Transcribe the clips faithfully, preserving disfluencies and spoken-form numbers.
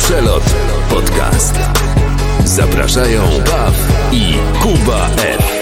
Przelot podcast. Zapraszają Paw i Kuba F.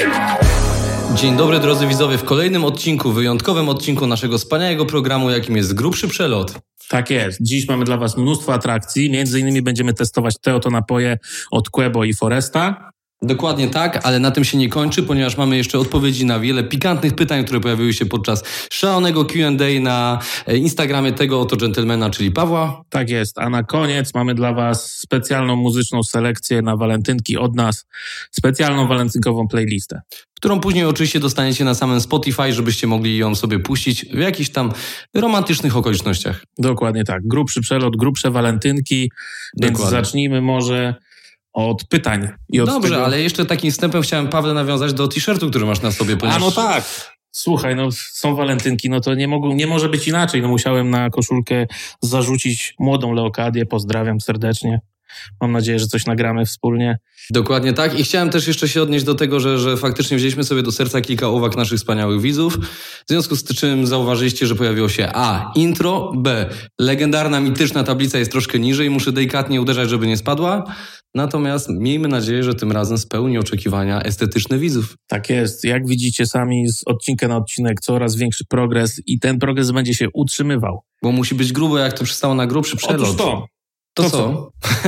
Dzień dobry drodzy widzowie, w kolejnym odcinku, wyjątkowym odcinku naszego wspaniałego programu, jakim jest Grubszy Przelot. Tak jest. Dziś mamy dla Was mnóstwo atrakcji. Między innymi będziemy testować te oto napoje od Quebo i Foresta. Dokładnie tak, ale na tym się nie kończy, ponieważ mamy jeszcze odpowiedzi na wiele pikantnych pytań, które pojawiły się podczas szalonego Q and A na Instagramie tego oto dżentelmena, czyli Pawła. Tak jest. A na koniec mamy dla Was specjalną muzyczną selekcję na walentynki od nas. Specjalną walentynkową playlistę. Którą później oczywiście dostaniecie na samym Spotify, żebyście mogli ją sobie puścić w jakichś tam romantycznych okolicznościach. Dokładnie tak. Grubszy przelot, grubsze walentynki. Więc Dokładnie. Zacznijmy może od pytań. I od Dobrze, tego... ale jeszcze takim wstępem chciałem, Pawle, nawiązać do t-shirtu, który masz na sobie. Ponieważ... A no tak. Słuchaj, no są walentynki, no to nie, mogą, nie może być inaczej. No musiałem na koszulkę zarzucić młodą Leokadię. Pozdrawiam serdecznie. Mam nadzieję, że coś nagramy wspólnie. Dokładnie tak. I chciałem też jeszcze się odnieść do tego, że, że faktycznie wzięliśmy sobie do serca kilka uwag naszych wspaniałych widzów. W związku z czym zauważyliście, że pojawiło się A. Intro, B. Legendarna, mityczna tablica jest troszkę niżej. Muszę delikatnie uderzać, żeby nie spadła. Natomiast miejmy nadzieję, że tym razem spełni oczekiwania estetyczne widzów. Tak jest. Jak widzicie sami z odcinka na odcinek coraz większy progres i ten progres będzie się utrzymywał. Bo musi być grubo, jak to przystało na grubszy przelot. Otóż to. To, to co? co?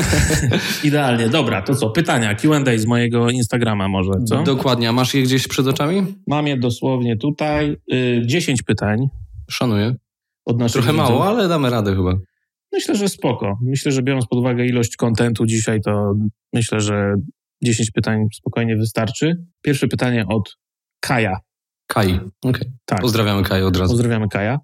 Idealnie, dobra, to co? Pytania, Q and A z mojego Instagrama może, co? Dokładnie, a masz je gdzieś przed oczami? Mam je dosłownie tutaj. Yy, dziesięć pytań. Szanuję. Od naszych Trochę widzów. mało, ale damy radę chyba. Myślę, że spoko. Myślę, że biorąc pod uwagę ilość kontentu dzisiaj, to myślę, że dziesięć pytań spokojnie wystarczy. Pierwsze pytanie od Kaja. Kai, okej. Okay. Tak. Pozdrawiamy Kaję od razu. Pozdrawiamy Kaja.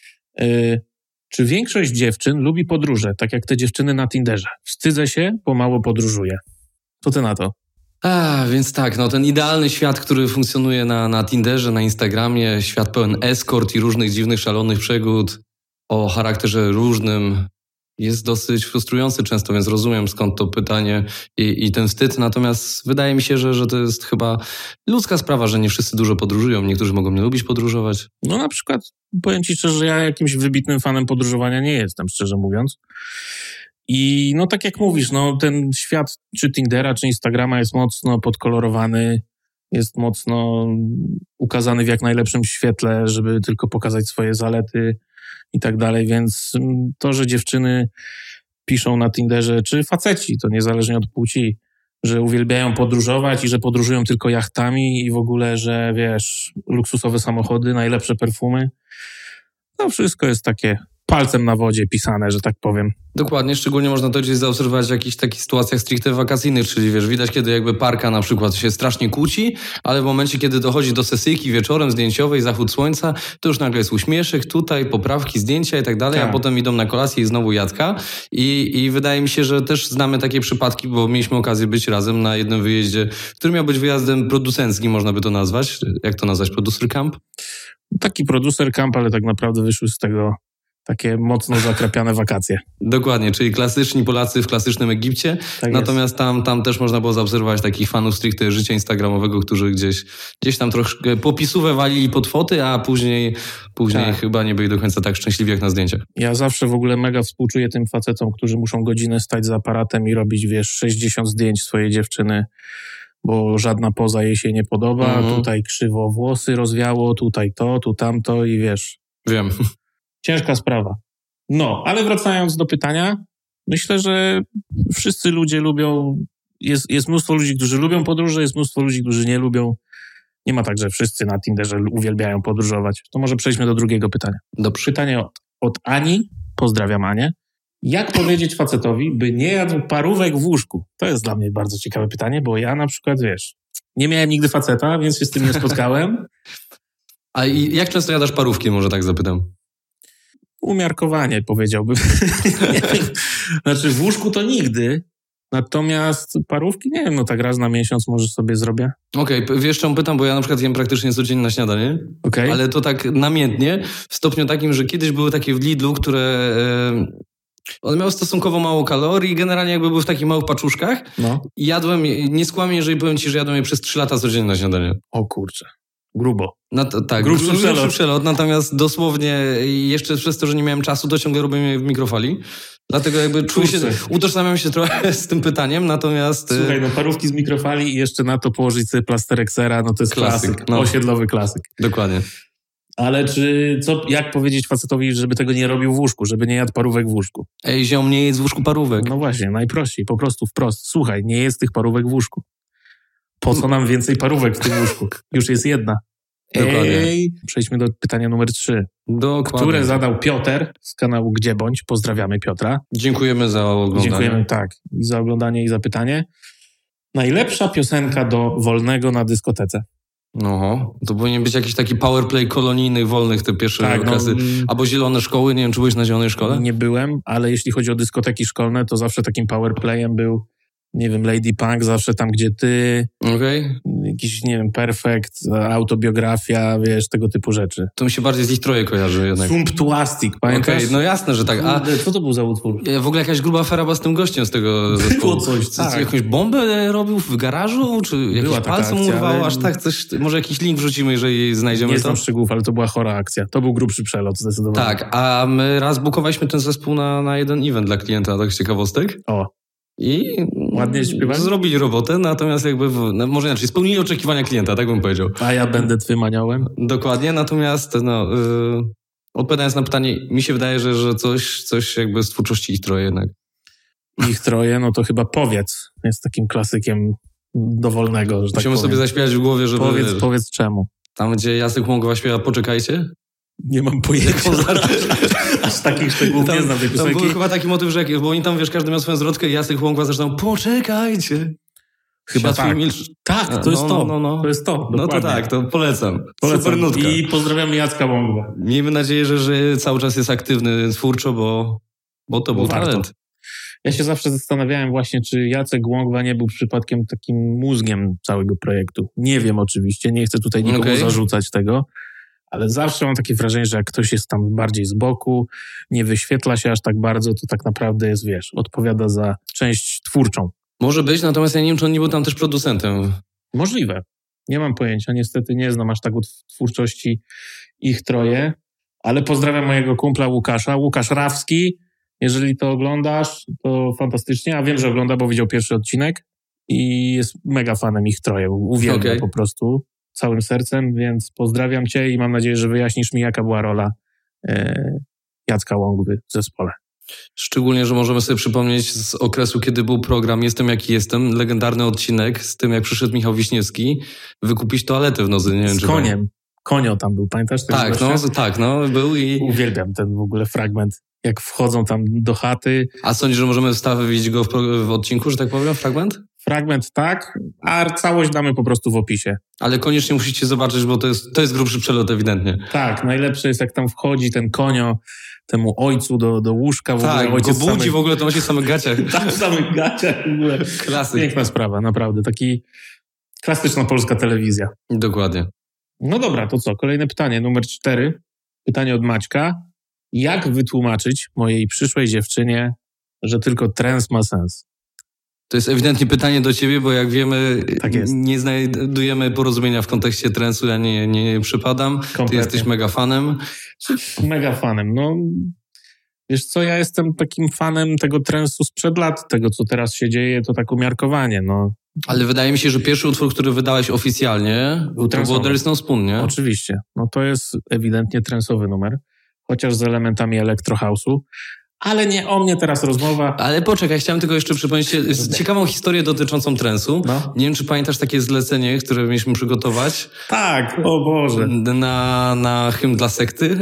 Yy, Czy większość dziewczyn lubi podróże, tak jak te dziewczyny na Tinderze? Wstydzę się, bo mało podróżuję. Co ty na to? A, więc tak, no ten idealny świat, który funkcjonuje na, na Tinderze, na Instagramie, świat pełen eskort i różnych dziwnych, szalonych przygód o charakterze różnym, jest dosyć frustrujący często, więc rozumiem skąd to pytanie i, i ten wstyd. Natomiast wydaje mi się, że, że to jest chyba ludzka sprawa, że nie wszyscy dużo podróżują. Niektórzy mogą nie lubić podróżować. No na przykład powiem ci szczerze, że ja jakimś wybitnym fanem podróżowania nie jestem, szczerze mówiąc. I no tak jak mówisz, no ten świat czy Tindera, czy Instagrama jest mocno podkolorowany, jest mocno ukazany w jak najlepszym świetle, żeby tylko pokazać swoje zalety i tak dalej, więc to, że dziewczyny piszą na Tinderze, czy faceci, to niezależnie od płci, że uwielbiają podróżować i że podróżują tylko jachtami i w ogóle, że wiesz, luksusowe samochody, najlepsze perfumy, to wszystko jest takie palcem na wodzie pisane, że tak powiem. Dokładnie, szczególnie można to gdzieś zaobserwować w jakichś takich sytuacjach stricte wakacyjnych, czyli wiesz, widać kiedy jakby parka na przykład się strasznie kłóci, ale w momencie kiedy dochodzi do sesyjki wieczorem zdjęciowej, zachód słońca, to już nagle jest uśmieszek, tutaj poprawki, zdjęcia i tak dalej, tak. A potem idą na kolację i znowu jadka i, i wydaje mi się, że też znamy takie przypadki, bo mieliśmy okazję być razem na jednym wyjeździe, który miał być wyjazdem producenckim, można by to nazwać. Jak to nazwać? Producer camp? Taki producer camp, ale tak naprawdę wyszły z tego takie mocno zakrapiane wakacje. Dokładnie, czyli klasyczni Polacy w klasycznym Egipcie. Tak Natomiast tam, tam też można było zaobserwować takich fanów stricte życia instagramowego, którzy gdzieś, gdzieś tam troszkę popisówę walili pod foty, a później, później tak. chyba nie byli do końca tak szczęśliwi jak na zdjęciach. Ja zawsze w ogóle mega współczuję tym facetom, którzy muszą godzinę stać za aparatem i robić, wiesz, sześćdziesiąt zdjęć swojej dziewczyny, bo żadna poza jej się nie podoba, mhm. Tutaj krzywo włosy rozwiało, tutaj to, tu tamto i wiesz. Wiem. Ciężka sprawa. No, ale wracając do pytania, myślę, że wszyscy ludzie lubią, jest, jest mnóstwo ludzi, którzy lubią podróże, jest mnóstwo ludzi, którzy nie lubią. Nie ma tak, że wszyscy na Tinderze uwielbiają podróżować. To może przejdźmy do drugiego pytania. Dobrze. Pytanie od, od Ani, pozdrawiam Anię. Jak powiedzieć facetowi, by nie jadł parówek w łóżku? To jest dla mnie bardzo ciekawe pytanie, bo ja na przykład, wiesz, nie miałem nigdy faceta, więc się z tym nie spotkałem. A i jak często jadasz parówki, może tak zapytam? Umiarkowanie, powiedziałbym. Znaczy w łóżku to nigdy, natomiast parówki, nie wiem, no tak raz na miesiąc może sobie zrobię. Okej, okay, wiesz czemu pytam, bo ja na przykład jem praktycznie codziennie na śniadanie, okay. Ale to tak namiętnie, w stopniu takim, że kiedyś były takie w Lidlu, które... E, one miały stosunkowo mało kalorii, generalnie jakby były w takich małych paczuszkach. No. I jadłem, nie skłamię, jeżeli powiem ci, że jadłem je przez trzy lata codziennie na śniadanie. O kurczę. grubo. No to, tak, grubszy, grubszy przelot. przelot, natomiast dosłownie jeszcze przez to, że nie miałem czasu, to ciągle robię je w mikrofali. Dlatego jakby czuję się, utożsamiam się trochę z tym pytaniem, natomiast... Słuchaj, no parówki z mikrofali i jeszcze na to położyć sobie plasterek sera, no to jest klasyk, klasyk no. Osiedlowy klasyk. Dokładnie. Ale czy, co, jak powiedzieć facetowi, żeby tego nie robił w łóżku, żeby nie jadł parówek w łóżku? Ej, ziom, nie jedz w łóżku parówek. No właśnie, najprościej, po prostu wprost. Słuchaj, nie jest tych parówek w łóżku. Po co nam więcej parówek w tym łóżku? Już jest jedna. Dokładnie. Ej, przejdźmy do pytania numer trzy. Dokładnie. Które zadał Piotr z kanału Gdzie Bądź. Pozdrawiamy Piotra. Dziękujemy za oglądanie. Dziękujemy, tak, i za oglądanie i za pytanie. Najlepsza piosenka do wolnego na dyskotece. No, to powinien być jakiś taki powerplay kolonijnych, wolnych, te pierwsze tak, okresy. No, albo zielone szkoły, nie wiem, czy byłeś na zielonej szkole? Nie byłem, ale jeśli chodzi o dyskoteki szkolne, to zawsze takim powerplayem był, nie wiem, Lady Punk, zawsze tam, gdzie ty, okay. jakiś, nie wiem, Perfect, autobiografia, wiesz, tego typu rzeczy. To mi się bardziej z ich troje kojarzy jednak. Sumptuastic, pamiętasz? Okej, okay, no jasne, że tak. A co to był za utwór? W ogóle jakaś gruba afera była z tym gościem z tego zespołu. Było coś, tak. Jakąś bombę robił w garażu? Czy jakieś palce mu urwało? Ale... Aż tak, coś, może jakiś link wrzucimy, jeżeli znajdziemy nie to? Nie znam szczegółów, ale to była chora akcja. To był grubszy przelot, zdecydowanie. Tak, a my raz bukowaliśmy ten zespół na, na jeden event dla klienta, tak z ciekawostek. O. I ładnie śpiewali? Zrobili robotę, natomiast jakby, w, no może inaczej, spełnili oczekiwania klienta, tak bym powiedział. A ja będę twym aniołem? Dokładnie, natomiast no, yy, odpowiadając na pytanie, mi się wydaje, że, że coś, coś jakby z twórczości ich troje jednak. Ich troje, no to chyba Powiedz jest takim klasykiem dowolnego, że tak Musimy powiem. sobie zaśpiewać w głowie, żeby... Powiedz, wiesz, powiedz czemu. Tam, gdzie Jacek Łągowa śpiewa Poczekajcie? Nie mam pojęcia. Aż takich szczegółów nie znam tej piosenki. Tam był chyba taki motyw, że bo oni tam, wiesz, każdy miał swoją zwrotkę i Jacek Łągowa zresztą Poczekajcie. Chyba tak. Milcz... Tak, to jest no, to. No, no, no. To jest to. Dokładnie. No to tak, to polecam. polecam. Super nutka. I pozdrawiam Jacka Łągwa. Miejmy nadzieję, że, że cały czas jest aktywny twórczo, bo, bo to był warto. talent. Ja się zawsze zastanawiałem właśnie, czy Jacek Łągwa nie był przypadkiem takim mózgiem całego projektu. Nie wiem oczywiście, nie chcę tutaj nikomu okay. zarzucać tego, ale zawsze mam takie wrażenie, że jak ktoś jest tam bardziej z boku, nie wyświetla się aż tak bardzo, to tak naprawdę jest, wiesz, odpowiada za część twórczą. Może być, natomiast ja nie wiem, czy on nie był tam też producentem. Możliwe. Nie mam pojęcia, niestety nie znam aż tak twórczości ich troje, ale pozdrawiam mojego kumpla Łukasza. Łukasz Rawski, jeżeli to oglądasz, to fantastycznie, a wiem, że ogląda, bo widział pierwszy odcinek i jest mega fanem ich troje. Uwielbia okay. po prostu całym sercem, więc pozdrawiam cię i mam nadzieję, że wyjaśnisz mi, jaka była rola e, Jacka Łągwy w zespole. Szczególnie, że możemy sobie przypomnieć z okresu, kiedy był program Jestem jaki jestem, legendarny odcinek z tym, jak przyszedł Michał Wiśniewski wykupić toaletę w Nozy. Nie wiem, z czy koniem. Pan... Konio tam był, pamiętasz? Tak, no, tak, no, był i... Uwielbiam ten w ogóle fragment, jak wchodzą tam do chaty. A sądzisz, że możemy wstawić go w, w odcinku, że tak powiem, fragment? Fragment tak, a całość damy po prostu w opisie. Ale koniecznie musicie zobaczyć, bo to jest, to jest grubszy przelot ewidentnie. Tak, najlepsze jest, jak tam wchodzi ten konio temu ojcu do, do łóżka. W tak, ogóle, go budzi samych... w ogóle, to on się w samych gaciach. Tak, w samych gaciach w ogóle. Klasyk. Piękna sprawa, naprawdę. Taki klasyczna polska telewizja. Dokładnie. No dobra, to co? Kolejne pytanie, numer cztery. Pytanie od Maćka. Jak wytłumaczyć mojej przyszłej dziewczynie, że tylko trans ma sens? To jest ewidentnie pytanie do ciebie, bo jak wiemy, tak jest. nie znajdujemy porozumienia w kontekście transu, ja nie, nie przypadam. Kompletnie. Ty jesteś mega fanem. Mega fanem, no... Wiesz co, ja jestem takim fanem tego transu sprzed lat, tego co teraz się dzieje, to tak umiarkowanie, no. Ale wydaje mi się, że pierwszy utwór, który wydałeś oficjalnie, był to było There is no spoon, nie? Oczywiście, no to jest ewidentnie transowy numer, chociaż z elementami electro house'u. Ale nie o mnie teraz rozmowa. Ale poczekaj, chciałem tylko jeszcze przypomnieć ciekawą historię dotyczącą transu. No. Nie wiem, czy pamiętasz takie zlecenie, które mieliśmy przygotować? Tak, o Boże. Na, na hymn dla sekty.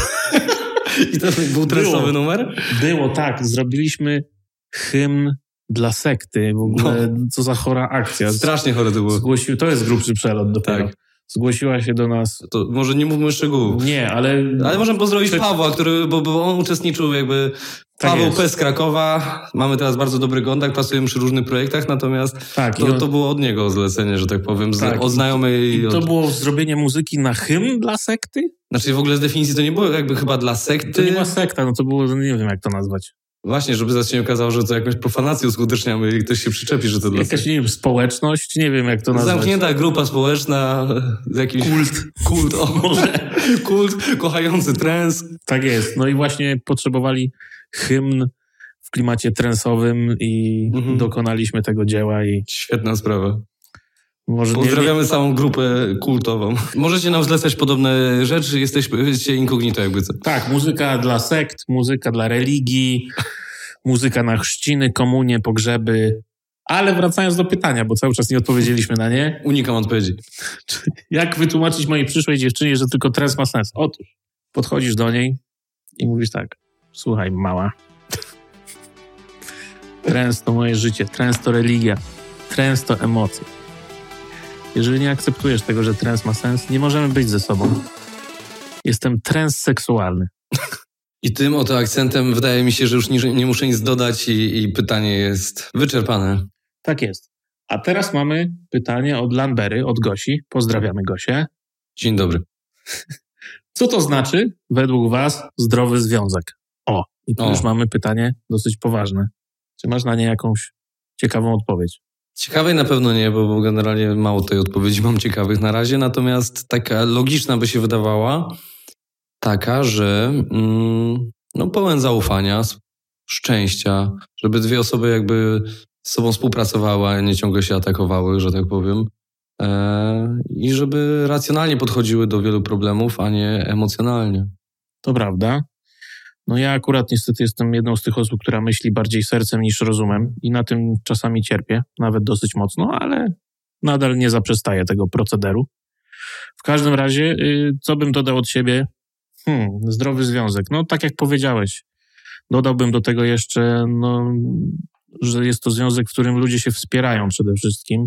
I to był transowy było, numer? Było, tak. Zrobiliśmy hymn dla sekty. W ogóle, no. Co za chora akcja. Strasznie chore to było. Zgłosił, to jest grubszy przelot dopiero. Tak. Zgłosiła się do nas... To może nie mówmy szczegółów. Nie, ale... Ale możemy pozdrowić Czy... Pawła, który, bo, bo on uczestniczył jakby... Tak Paweł P. z Krakowa. Mamy teraz bardzo dobry kontakt, pracujemy przy różnych projektach, natomiast tak, to, on... to było od niego zlecenie, że tak powiem, tak. od znajomej... I to od... było zrobienie muzyki na hymn dla sekty? Znaczy w ogóle z definicji to nie było jakby chyba dla sekty. To nie była sekta, no to było, nie wiem jak to nazwać. Właśnie, żeby zaraz się nie okazało, że to jakąś profanację uskuteczniamy i ktoś się przyczepi, że to dla Jakaś, nie wiem, społeczność, nie wiem jak to nazwać. Zamknięta grupa społeczna, jakiś kult. Kult, o może. Kult kochający trans. Tak jest. No i właśnie potrzebowali hymn w klimacie transowym i mhm. dokonaliście tego dzieła. I świetna sprawa. Może Pozdrawiamy nie... całą grupę kultową. Możecie nam zlecać podobne rzeczy, jesteście incognito jakby co. Tak, muzyka dla sekt, muzyka dla religii, muzyka na chrzciny, komunie, pogrzeby. Ale wracając do pytania, bo cały czas nie odpowiedzieliśmy na nie. Unikam odpowiedzi. Jak wytłumaczyć mojej przyszłej dziewczynie, że tylko trans ma sens? Otóż podchodzisz do niej i mówisz tak: słuchaj, mała, trans to moje życie, trans to religia, trans to emocje. Jeżeli nie akceptujesz tego, że trans ma sens, nie możemy być ze sobą. Jestem transseksualny. I tym oto akcentem wydaje mi się, że już nie, nie muszę nic dodać i, i pytanie jest wyczerpane. Tak jest. A teraz mamy pytanie od Lambery, od Gosi. Pozdrawiamy Gosię. Dzień dobry. Co to znaczy według was zdrowy związek? O, i tu o. już mamy pytanie dosyć poważne. Czy masz na nie jakąś ciekawą odpowiedź? Ciekawej na pewno nie, bo, bo generalnie mało tej odpowiedzi mam ciekawych na razie, natomiast taka logiczna by się wydawała, taka, że mm, no pełen zaufania, szczęścia, żeby dwie osoby jakby z sobą współpracowały, a nie ciągle się atakowały, że tak powiem, e, i żeby racjonalnie podchodziły do wielu problemów, a nie emocjonalnie. To prawda. No ja akurat niestety jestem jedną z tych osób, która myśli bardziej sercem niż rozumem i na tym czasami cierpię, nawet dosyć mocno, ale nadal nie zaprzestaję tego procederu. W każdym razie, yy, co bym dodał od siebie? Hmm, zdrowy związek. No tak jak powiedziałeś, dodałbym do tego jeszcze, no, że jest to związek, w którym ludzie się wspierają przede wszystkim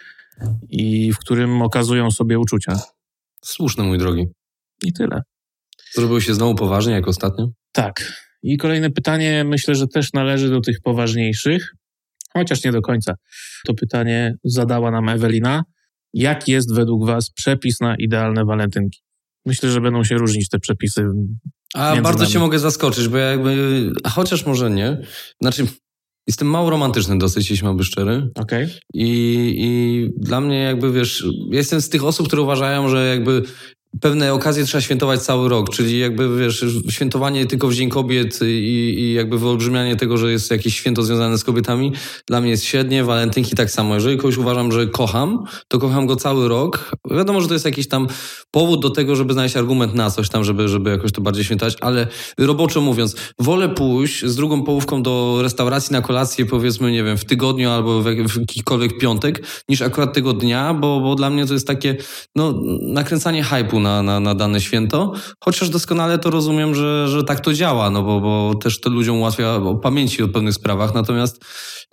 i w którym okazują sobie uczucia. Słuszne, mój drogi. I tyle. Zrobiło się znowu poważnie, jak ostatnio? Tak. I kolejne pytanie, myślę, że też należy do tych poważniejszych, chociaż nie do końca. To pytanie zadała nam Ewelina. Jak jest według was przepis na idealne walentynki? Myślę, że będą się różnić te przepisy. A bardzo nami. Cię mogę zaskoczyć, bo ja jakby, chociaż może nie, znaczy jestem mało romantyczny dosyć, jeśli mam być szczery. Okej. Okay. I, I dla mnie jakby, wiesz, jestem z tych osób, które uważają, że jakby pewne okazje trzeba świętować cały rok, czyli jakby, wiesz, świętowanie tylko w Dzień Kobiet i, i jakby wyolbrzymianie tego, że jest jakieś święto związane z kobietami, dla mnie jest średnie, walentynki tak samo. Jeżeli kogoś uważam, że kocham, to kocham go cały rok. Wiadomo, że to jest jakiś tam powód do tego, żeby znaleźć argument na coś tam, żeby, żeby jakoś to bardziej świętować, ale roboczo mówiąc, wolę pójść z drugą połówką do restauracji na kolację, powiedzmy, nie wiem, w tygodniu albo w, w jakikolwiek piątek, niż akurat tego dnia, bo, bo dla mnie to jest takie, no, nakręcanie hype'u Na, na, na dane święto, chociaż doskonale to rozumiem, że, że tak to działa, no bo, bo też to ludziom ułatwia pamięci o pewnych sprawach, natomiast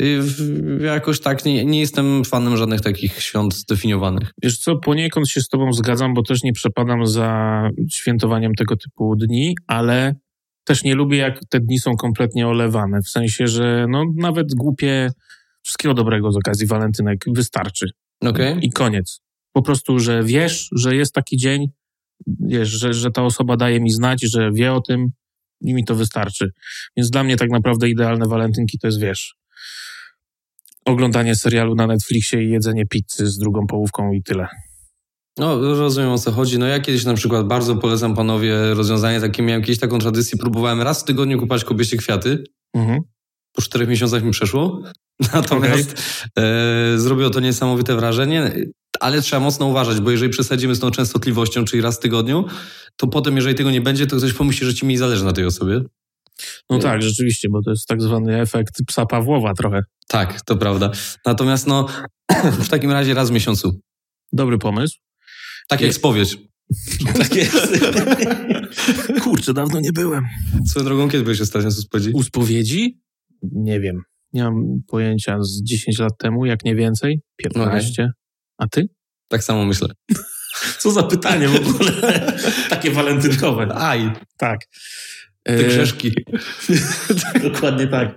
ja jakoś tak nie, nie jestem fanem żadnych takich świąt zdefiniowanych. Wiesz co, poniekąd się z tobą zgadzam, bo też nie przepadam za świętowaniem tego typu dni, ale też nie lubię, jak te dni są kompletnie olewane, w sensie, że no nawet głupie, wszystkiego dobrego z okazji walentynek wystarczy. Okay. I koniec. Po prostu, że wiesz, że jest taki dzień, wiesz, że, że ta osoba daje mi znać, że wie o tym i mi to wystarczy. Więc dla mnie tak naprawdę idealne walentynki to jest, wiesz, oglądanie serialu na Netflixie i jedzenie pizzy z drugą połówką i tyle. No, rozumiem, o co chodzi. No ja kiedyś na przykład bardzo polecam panowie rozwiązanie takie, miałem kiedyś taką tradycję, próbowałem raz w tygodniu kupować kobiecie kwiaty. Mhm. Po czterech miesiącach mi przeszło. Natomiast okay. e, zrobiło to niesamowite wrażenie, ale trzeba mocno uważać, bo jeżeli przesadzimy z tą częstotliwością, czyli raz w tygodniu, to potem, jeżeli tego nie będzie, to ktoś pomyśli, że ci mniej zależy na tej osobie. No nie. Tak, rzeczywiście, bo to jest tak zwany efekt psa Pawłowa trochę. Tak, to prawda. Natomiast no, w takim razie raz w miesiącu. Dobry pomysł. Tak jak spowiedź. Tak jest. Kurczę, dawno nie byłem. Swoją drogą, kiedy byłeś ostatnio z spowiedzi? U spowiedzi? Nie wiem. Nie mam pojęcia, z dziesięć lat temu, jak nie więcej. piętnaście. Okay. A ty? Tak samo myślę. Co za pytanie w ogóle. Takie walentynkowe. Aj. Tak. Te grzeszki. Dokładnie tak.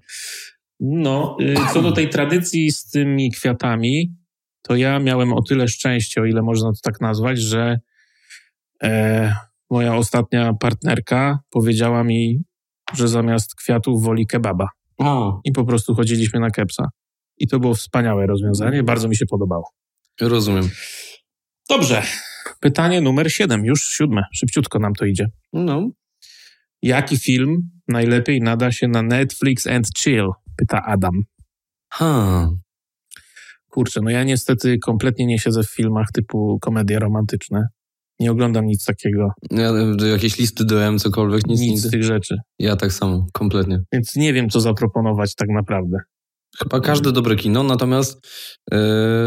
No, co do tej tradycji z tymi kwiatami, to ja miałem o tyle szczęście, o ile można to tak nazwać, że e, moja ostatnia partnerka powiedziała mi że zamiast kwiatów woli kebaba. O, I po prostu chodziliśmy na kepsa. I to było wspaniałe rozwiązanie, bardzo mi się podobało. rozumiem. Dobrze. Pytanie numer siedem, już siódme. Szybciutko nam to idzie. No. Jaki film najlepiej nada się na Netflix and chill? Pyta Adam. Ha. Kurczę, no ja niestety kompletnie nie siedzę w filmach typu komedie romantyczne. Nie oglądam nic takiego. Ja, jakieś listy do M, cokolwiek, nic, Nic nic. z tych rzeczy. Ja tak samo, kompletnie. Więc nie wiem, co zaproponować tak naprawdę. Chyba każde dobre kino, natomiast... Yy,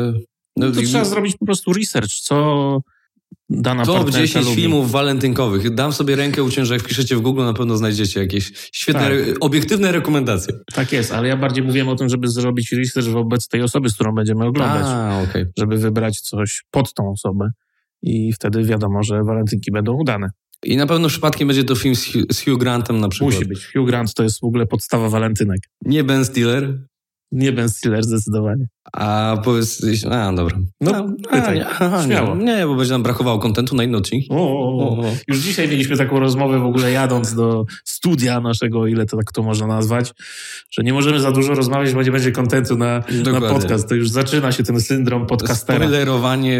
No to i- trzeba zrobić po prostu research, co dana Top partnerka dziesięć lubi. filmów walentynkowych. Dam sobie rękę uciąć, że jak wpiszecie w Google, na pewno znajdziecie jakieś świetne, Tak. re- obiektywne rekomendacje. Tak jest, ale ja bardziej mówiłem o tym, żeby zrobić research wobec tej osoby, z którą będziemy oglądać. A, okej. Żeby wybrać coś pod tą osobę. I wtedy wiadomo, że walentynki będą udane. I na pewno przypadkiem będzie to film z Hugh, z Hugh Grantem na przykład. Musi być. Hugh Grant to jest w ogóle podstawa walentynek. Nie Ben Stiller, Nie Ben Stiller zdecydowanie. a powiedz... A, dobra. No, a, pytaj. nie, aha, Śmiało. Nie, nie, bo będzie nam brakowało kontentu na inny odcinek. O, o, o. Już dzisiaj mieliśmy taką rozmowę w ogóle jadąc do studia naszego, o ile to tak to można nazwać, że nie możemy za dużo rozmawiać, bo nie będzie kontentu na, na Dokładnie. podcast. To już zaczyna się ten syndrom podcastera. Spoilerowanie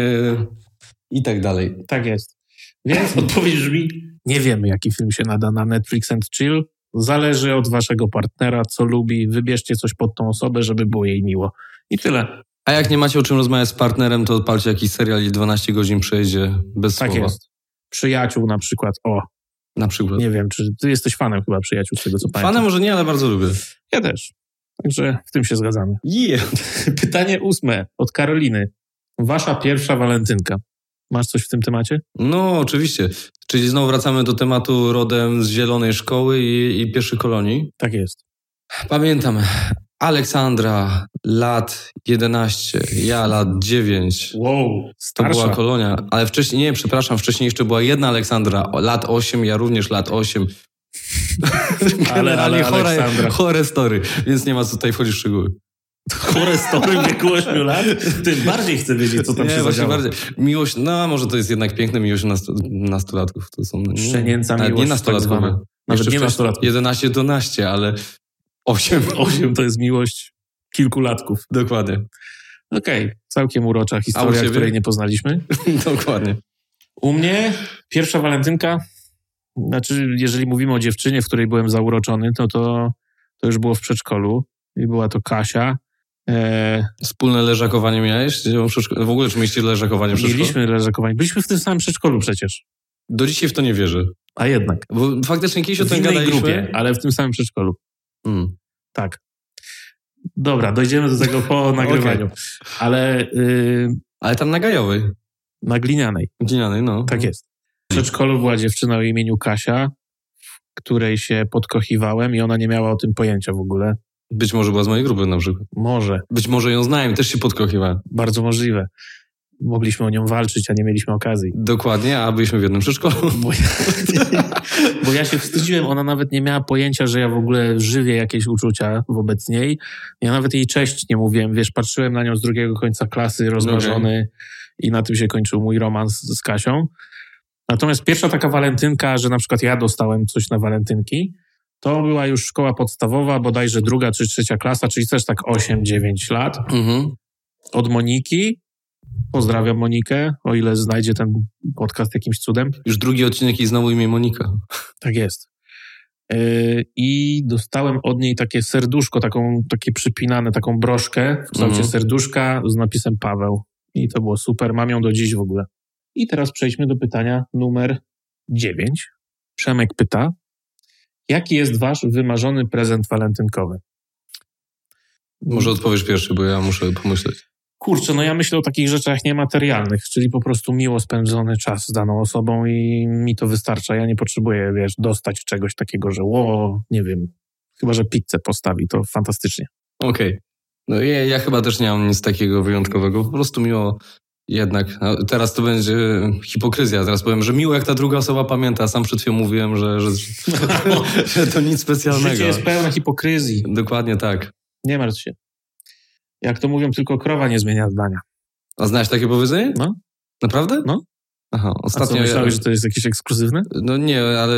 i tak dalej. Tak jest. Więc odpowiedź brzmi, nie wiemy, jaki film się nada na Netflix and chill. Zależy od waszego partnera, co lubi. Wybierzcie coś pod tą osobę, żeby było jej miło. I tyle. A jak nie macie o czym rozmawiać z partnerem, to odpalcie jakiś serial i dwanaście godzin przejdzie bez Tak słowa. jest. Przyjaciół na przykład. O, Na przykład. nie wiem, czy ty jesteś fanem chyba przyjaciół, z tego co pamiętam. Fanem może nie, ale bardzo lubię. Ja też. Także w tym się zgadzamy. Yeah. Pytanie ósme od Karoliny. Wasza pierwsza walentynka. Masz coś w tym temacie? No, oczywiście. Czyli znowu wracamy do tematu rodem z zielonej szkoły i, i pierwszych kolonii. Tak jest. Pamiętam Aleksandra, lat jedenaście, ja lat dziewięć. Wow, To starsza. była kolonia, ale wcześniej, nie, przepraszam, wcześniej jeszcze była jedna Aleksandra, o, lat osiem, ja również lat osiem. Generalnie ale chore, Aleksandra. chore story, więc nie ma co tutaj wchodzić w szczegóły. Chore story w wieku ośmiu lat? Tym bardziej chcę wiedzieć, co tam Nie, się właśnie zadziało. bardziej. Miłość, no może to jest jednak piękne, miłość nastu, nastolatków. To są, nie, Szczenięca nawet miłość nie nastolatkowe. tak zwana. Nawet Jeszcze nie wcześniej nastolatków. jedenaście do naście, ale osiem. Osiem to jest miłość kilkulatków. Dokładnie. Okej, całkiem urocza historia, ciebie? której nie poznaliśmy. Dokładnie. U mnie pierwsza walentynka, znaczy jeżeli mówimy o dziewczynie, w której byłem zauroczony, to to, to już było w przedszkolu i była to Kasia. E, Wspólne leżakowanie miałeś? W ogóle czy mieliście leżakowanie w przedszkolu? mieliśmy leżakowanie. Byliśmy w tym samym przedszkolu przecież. Do dzisiaj w to nie wierzę. A jednak. Bo faktycznie kiedyś o W tym innej gadaliśmy. grupie, ale w tym samym przedszkolu. Hmm. Tak. Dobra, dojdziemy do tego po nagrywaniu. Ale y, Ale tam na Gajowej. na Glinianej. Glinianej, no. Tak jest. W przedszkolu była dziewczyna o imieniu Kasia, której się podkochiwałem i ona nie miała o tym pojęcia w ogóle. Być może była z mojej grupy na przykład. Może, Być może ją znałem, też się podkochiwałem. bardzo możliwe. Mogliśmy o nią walczyć, a nie mieliśmy okazji. Dokładnie, a byliśmy w jednym przedszkolu. Bo ja, bo ja się wstydziłem, ona nawet nie miała pojęcia, że ja w ogóle żywię jakieś uczucia wobec niej. Ja nawet jej cześć nie mówiłem, wiesz, patrzyłem na nią z drugiego końca klasy, rozmarzony i na tym się kończył mój romans z Kasią. Natomiast pierwsza taka walentynka, że na przykład ja dostałem coś na walentynki, to była już szkoła podstawowa, bodajże druga czy trzecia klasa, czyli też tak osiem dziewięć lat. Mhm. Od Moniki. Pozdrawiam Monikę, o ile znajdzie ten podcast jakimś cudem. Już drugi odcinek i znowu imię Monika. Tak jest. Yy, I dostałem od niej takie serduszko, taką, takie przypinane, taką broszkę w kształcie Mhm. serduszka z napisem Paweł. I to było super, mam ją do dziś w ogóle. I teraz przejdźmy do pytania numer dziewięć. Przemek pyta, jaki jest wasz wymarzony prezent walentynkowy? Może odpowiesz pierwszy, bo ja muszę pomyśleć. Kurczę, no ja myślę o takich rzeczach niematerialnych, czyli po prostu miło spędzony czas z daną osobą i mi to wystarcza. Ja nie potrzebuję, wiesz, dostać czegoś takiego, że ło, nie wiem, chyba że pizzę postawi, to fantastycznie. Okej. No ja, ja chyba też nie mam nic takiego wyjątkowego. Po prostu miło jednak. No, teraz to będzie hipokryzja. Teraz powiem, że miło jak ta druga osoba pamięta. Sam przed chwilą mówiłem, że, że, że to nic specjalnego. Życie jest pełne hipokryzji. Dokładnie tak. Nie martw się. Jak to mówią, tylko krowa nie zmienia zdania. A znasz takie powiedzenie? No. Naprawdę? No. Aha, ostatnio... A co, myślałeś, że to jest jakieś ekskluzywne? No nie, ale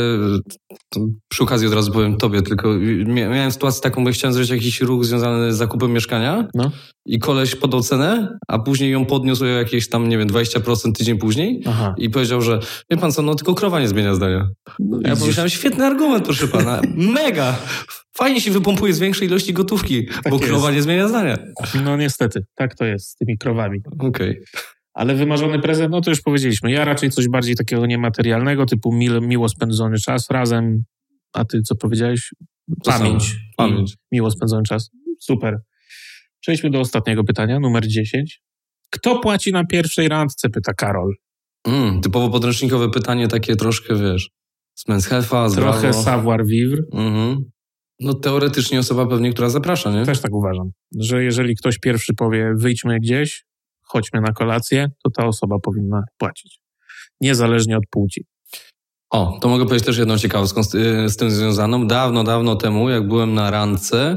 przy okazji od razu powiem tobie, tylko miałem sytuację taką, bo chciałem zrobić jakiś ruch związany z zakupem mieszkania no. i koleś podał cenę, a później ją podniósł o jakieś tam, nie wiem, dwadzieścia procent tydzień później Aha. i powiedział, że wie pan co, no tylko krowa nie zmienia zdania. No, ja pomyślałem, świetny argument, proszę pana, mega! Fajnie się wypompuje z większej ilości gotówki, tak bo krowa jest. nie zmienia zdania. No niestety, tak to jest z tymi krowami. Okej. Okay. Ale wymarzony prezent, no to już powiedzieliśmy. Ja raczej coś bardziej takiego niematerialnego, typu mil, miło spędzony czas razem. A ty co powiedziałeś? Pamięć. Pamięć. Miło spędzony czas. Super. Przejdźmy do ostatniego pytania, numer dziesięć. Kto płaci na pierwszej randce? Pyta Karol. Mm, typowo podręcznikowe pytanie, takie troszkę, wiesz, z Men's Health'a, z Trochę Bravo. Savoir vivre. Mhm. No teoretycznie osoba pewnie, która zaprasza, nie? Też tak uważam, że jeżeli ktoś pierwszy powie wyjdźmy gdzieś, chodźmy na kolację, to ta osoba powinna płacić. Niezależnie od płci. O, to mogę powiedzieć też jedną ciekawostką z, z tym związaną. Dawno, dawno temu, jak byłem na randce,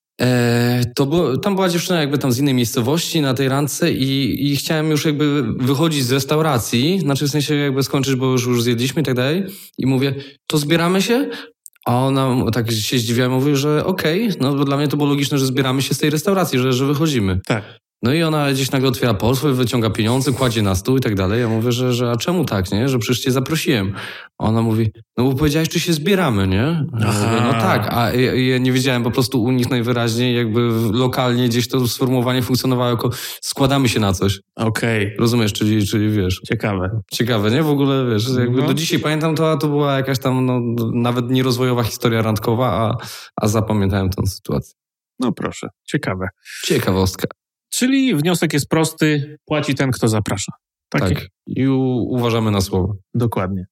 e, to było, tam była dziewczyna jakby tam z innej miejscowości na tej randce i, i chciałem już jakby wychodzić z restauracji, znaczy w sensie jakby skończyć, bo już, już zjedliśmy i tak dalej. I mówię, to zbieramy się? A ona tak się zdziwiła i mówi, że okej, okay, no bo dla mnie to było logiczne, że zbieramy się z tej restauracji, że, że wychodzimy. Tak. No i ona gdzieś nagle otwiera portfel, wyciąga pieniądze, kładzie na stół i tak dalej. Ja mówię, że, że a czemu tak, nie? Że przecież cię zaprosiłem. A ona mówi, no bo powiedziałeś, czy się zbieramy, nie? Ja mówię, no tak, a ja, ja nie wiedziałem po prostu u nich najwyraźniej jakby lokalnie gdzieś to sformułowanie funkcjonowało jako składamy się na coś. Okej. Okay. Rozumiesz, czyli, czyli wiesz. Ciekawe. Ciekawe, nie? W ogóle, wiesz, jakby no. do dzisiaj pamiętam to, a to była jakaś tam no, nawet nierozwojowa historia randkowa, a, a zapamiętałem tę sytuację. No proszę, ciekawe. Ciekawostka. Czyli wniosek jest prosty, płaci ten, kto zaprasza. Takie? Tak, i u- uważamy na słowo. Dokładnie.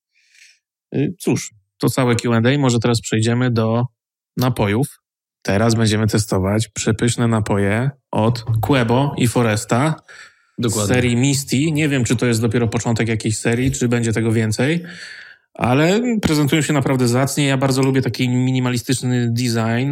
Cóż, to całe Q and A. Może teraz przejdziemy do napojów. Teraz będziemy testować przepyszne napoje od Quebo i Foresta. Dokładnie. Z serii Misty. Nie wiem, czy to jest dopiero początek jakiejś serii, czy będzie tego więcej, ale prezentują się naprawdę zacnie. Ja bardzo lubię taki minimalistyczny design.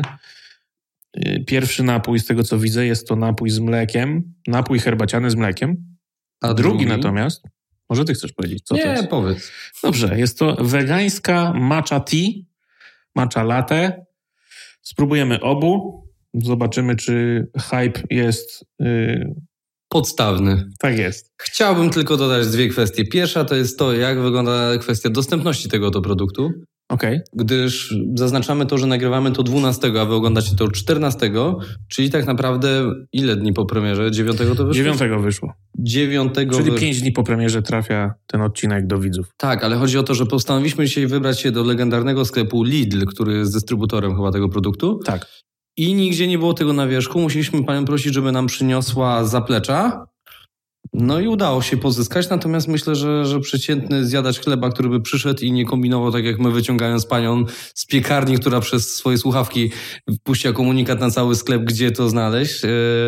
Pierwszy napój, z tego co widzę, jest to napój z mlekiem. Napój herbaciany z mlekiem. A drugi, drugi natomiast... Może ty chcesz powiedzieć, co Nie, to jest? Nie, powiedz. Dobrze, jest to wegańska matcha tea, matcha latte. Spróbujemy obu. Zobaczymy, czy hype jest... Yy... podstawny. Tak jest. Chciałbym tylko dodać dwie kwestie. Pierwsza to jest to, jak wygląda kwestia dostępności tego to produktu. Okej. Okay. Gdyż zaznaczamy to, że nagrywamy to dwunastego, a wy oglądacie to czternastego, czyli tak naprawdę ile dni po premierze? dziewiątego to wyszło? dziewiątego wyszło. dziewiątego Czyli pięć dni po premierze trafia ten odcinek do widzów. Tak, ale chodzi o to, że postanowiliśmy dzisiaj wybrać się do legendarnego sklepu Lidl, który jest dystrybutorem chyba tego produktu. Tak. I nigdzie nie było tego na wierzchu. Musieliśmy panią prosić, żeby nam przyniosła zaplecza. No i udało się pozyskać, natomiast myślę, że, że przeciętny zjadacz chleba, który by przyszedł i nie kombinował tak jak my, wyciągając panią z piekarni, która przez swoje słuchawki puściła komunikat na cały sklep, gdzie to znaleźć,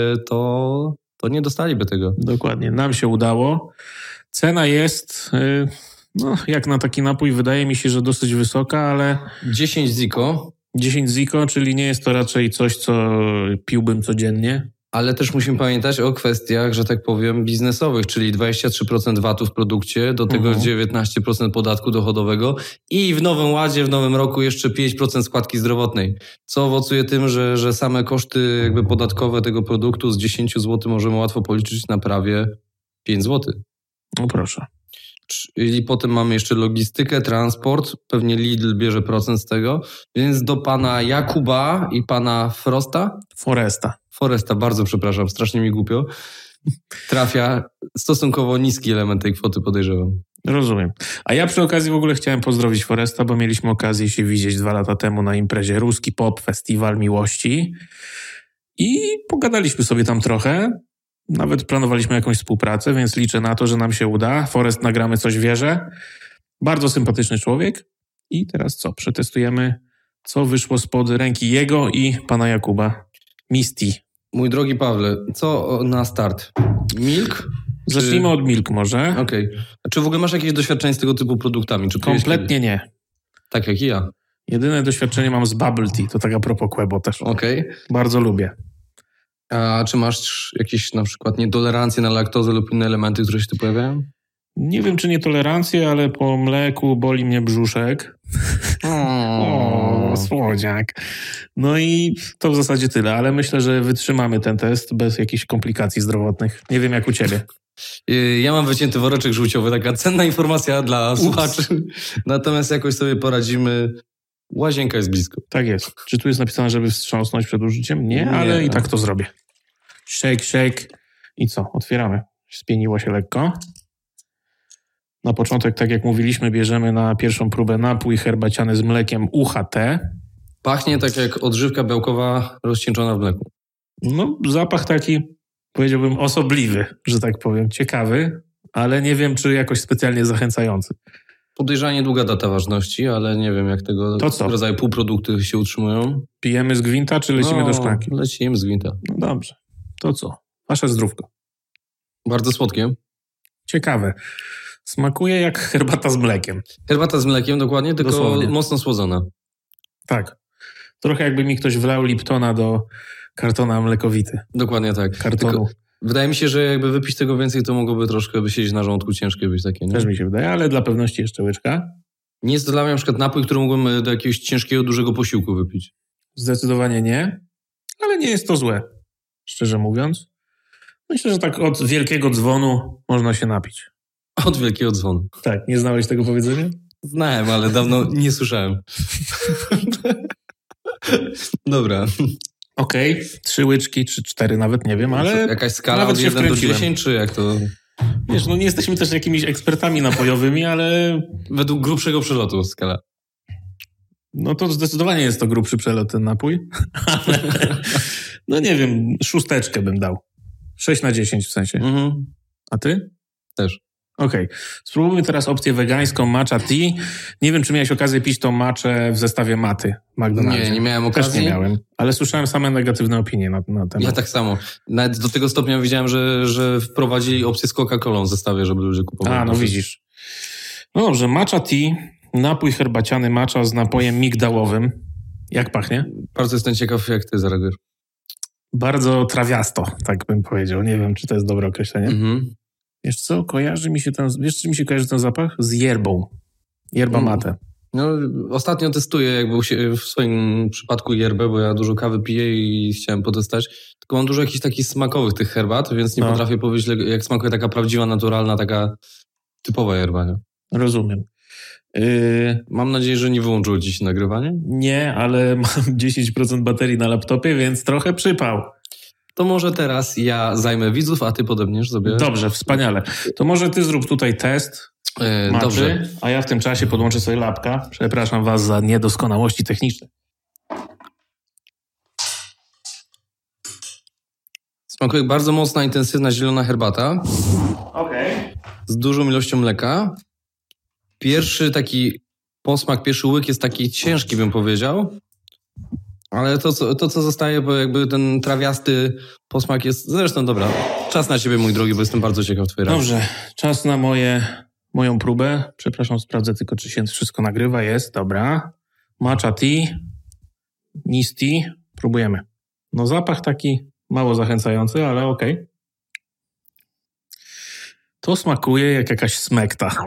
to, to nie dostaliby tego. Dokładnie, nam się udało. Cena jest, no jak na taki napój, wydaje mi się, że dosyć wysoka, ale... dziesięć ziko. dziesięć ziko, czyli nie jest to raczej coś, co piłbym codziennie. Ale też musimy pamiętać o kwestiach, że tak powiem, biznesowych, czyli dwadzieścia trzy procent vatu w produkcie, do tego uh-huh. dziewiętnaście procent podatku dochodowego i w Nowym Ładzie, w nowym roku jeszcze pięć procent składki zdrowotnej, co owocuje tym, że, że same koszty jakby podatkowe tego produktu z dziesięć złotych możemy łatwo policzyć na prawie pięć złotych. No proszę. Czyli potem mamy jeszcze logistykę, transport, pewnie Lidl bierze procent z tego, więc do pana Jakuba i pana Frosta? Foresta. Foresta, bardzo przepraszam, strasznie mi głupio. Trafia stosunkowo niski element tej kwoty, podejrzewam. Rozumiem. A ja przy okazji w ogóle chciałem pozdrowić Foresta, bo mieliśmy okazję się widzieć dwa lata temu na imprezie Ruski Pop Festiwal Miłości i pogadaliśmy sobie tam trochę. Nawet planowaliśmy jakąś współpracę, więc liczę na to, że nam się uda. Forest, nagramy coś, wierzę. Bardzo sympatyczny człowiek. I teraz co? Przetestujemy, co wyszło spod ręki jego i pana Jakuba. Misty. Mój drogi Pawle, co na start? Milk? Zacznijmy czy... od Milk może. Okej. Okay. A czy w ogóle masz jakieś doświadczenie z tego typu produktami? Czy kompletnie nie. Tak jak i ja. Jedyne doświadczenie mam z Bubble Tea. To tak a propos Quebo też. Okej. Okay. Bardzo lubię. A czy masz jakieś na przykład nietolerancje na laktozę lub inne elementy, które się tu pojawiają? Nie wiem, czy nietolerancję, ale po mleku boli mnie brzuszek. O, słodziak. No i to w zasadzie tyle, ale myślę, że wytrzymamy ten test bez jakichś komplikacji zdrowotnych. Nie wiem, jak u ciebie. Ja mam wycięty woreczek żółciowy, taka cenna informacja dla Ups. słuchaczy. Natomiast jakoś sobie poradzimy. Łazienka jest blisko. Tak jest. Czy tu jest napisane, żeby wstrząsnąć przed użyciem? Nie, Nie ale i tak to zrobię. Shake, shake. I co? Otwieramy. Spieniło się lekko. Na początek, tak jak mówiliśmy, bierzemy na pierwszą próbę napój herbaciany z mlekiem U H T. Pachnie tak jak odżywka białkowa rozcieńczona w mleku. No, zapach taki, powiedziałbym, osobliwy, że tak powiem. Ciekawy, ale nie wiem, czy jakoś specjalnie zachęcający. Podejrzanie długa data ważności, ale nie wiem, jak tego to co? rodzaju półprodukty się utrzymują. Pijemy z gwinta, czy lecimy no, do szklanki? Lecimy z gwinta. No dobrze. To co? Wasze zdrówko. Bardzo słodkie. Ciekawe. Smakuje jak herbata z mlekiem. Herbata z mlekiem, dokładnie, tylko Dosłownie. mocno słodzona. Tak. Trochę jakby mi ktoś wlał Liptona do kartona mlekowity. Dokładnie tak. Kartonu. Tylko wydaje mi się, że jakby wypić tego więcej, to mogłoby troszkę by siedzieć na żołądku, ciężkie być takie. Nie? Też mi się wydaje, ale dla pewności jeszcze łyczka. Nie jest to dla mnie na przykład napój, który mógłbym do jakiegoś ciężkiego, dużego posiłku wypić. Zdecydowanie nie, ale nie jest to złe, szczerze mówiąc. Myślę, że tak od wielkiego dzwonu można się napić. Od wielkiego dzwonu. Tak, nie znałeś tego powiedzenia? Znałem, ale dawno nie słyszałem. Dobra. Okej, okay. Trzy łyczki, czy cztery nawet, nie wiem, ale... Jakaś skala od jeden do dziesięciu, czy jak to... Wiesz, no nie jesteśmy też jakimiś ekspertami napojowymi, ale... Według grubszego przelotu skala. No to zdecydowanie jest to grubszy przelot, ten napój. Ale, no nie wiem, szósteczkę bym dał. Sześć na dziesięć w sensie. Mhm. A ty? Też. Okej. Okay. Spróbujmy teraz opcję wegańską matcha tea. Nie wiem, czy miałeś okazję pić tą matchę w zestawie maty w McDonaldzie. Nie, nie miałem okazji. Też nie miałem, ale słyszałem same negatywne opinie na, na temat. Ja tak samo. Nawet do tego stopnia widziałem, że, że wprowadzili opcję z Coca-Colą w zestawie, żeby ludzie kupowali. A, no widzisz. No dobrze, matcha tea, napój herbaciany matcha z napojem migdałowym. Jak pachnie? Bardzo jestem ciekaw, jak ty zareagujesz. Bardzo trawiasto, tak bym powiedział. Nie wiem, czy to jest dobre określenie. Mhm. Wiesz co, kojarzy mi się ten, wiesz, czy mi się kojarzy ten zapach? Z yerbą. Yerba mate. No, ostatnio testuję jakby w swoim przypadku yerbę, bo ja dużo kawy piję i chciałem potestać. Tylko mam dużo jakichś takich smakowych tych herbat, więc nie no. potrafię powiedzieć, jak smakuje taka prawdziwa, naturalna, taka typowa yerba. Nie? Rozumiem. Yy, mam nadzieję, że nie wyłączyło ci się nagrywanie? Nie, ale mam dziesięć procent baterii na laptopie, więc trochę przypał. To może teraz ja zajmę widzów, a ty podobnież sobie... Dobrze, wspaniale. To może ty zrób tutaj test yy, maczy, dobrze. A ja w tym czasie podłączę sobie lapka. Przepraszam was za niedoskonałości techniczne. Smakuje bardzo mocna, intensywna, zielona herbata. Okej. Okay. Z dużą ilością mleka. Pierwszy taki posmak, pierwszy łyk jest taki ciężki, bym powiedział. Ale to, co, to, co zostaje, bo jakby ten trawiasty posmak jest... Zresztą, dobra, czas na ciebie, mój drogi, bo jestem bardzo ciekaw twojej reakcji. Dobrze, czas na moje, moją próbę. Przepraszam, sprawdzę tylko, czy się wszystko nagrywa. Jest, dobra. Matcha tea, Nis tea. Próbujemy. No zapach taki mało zachęcający, ale okej. Okay. To smakuje jak jakaś smekta.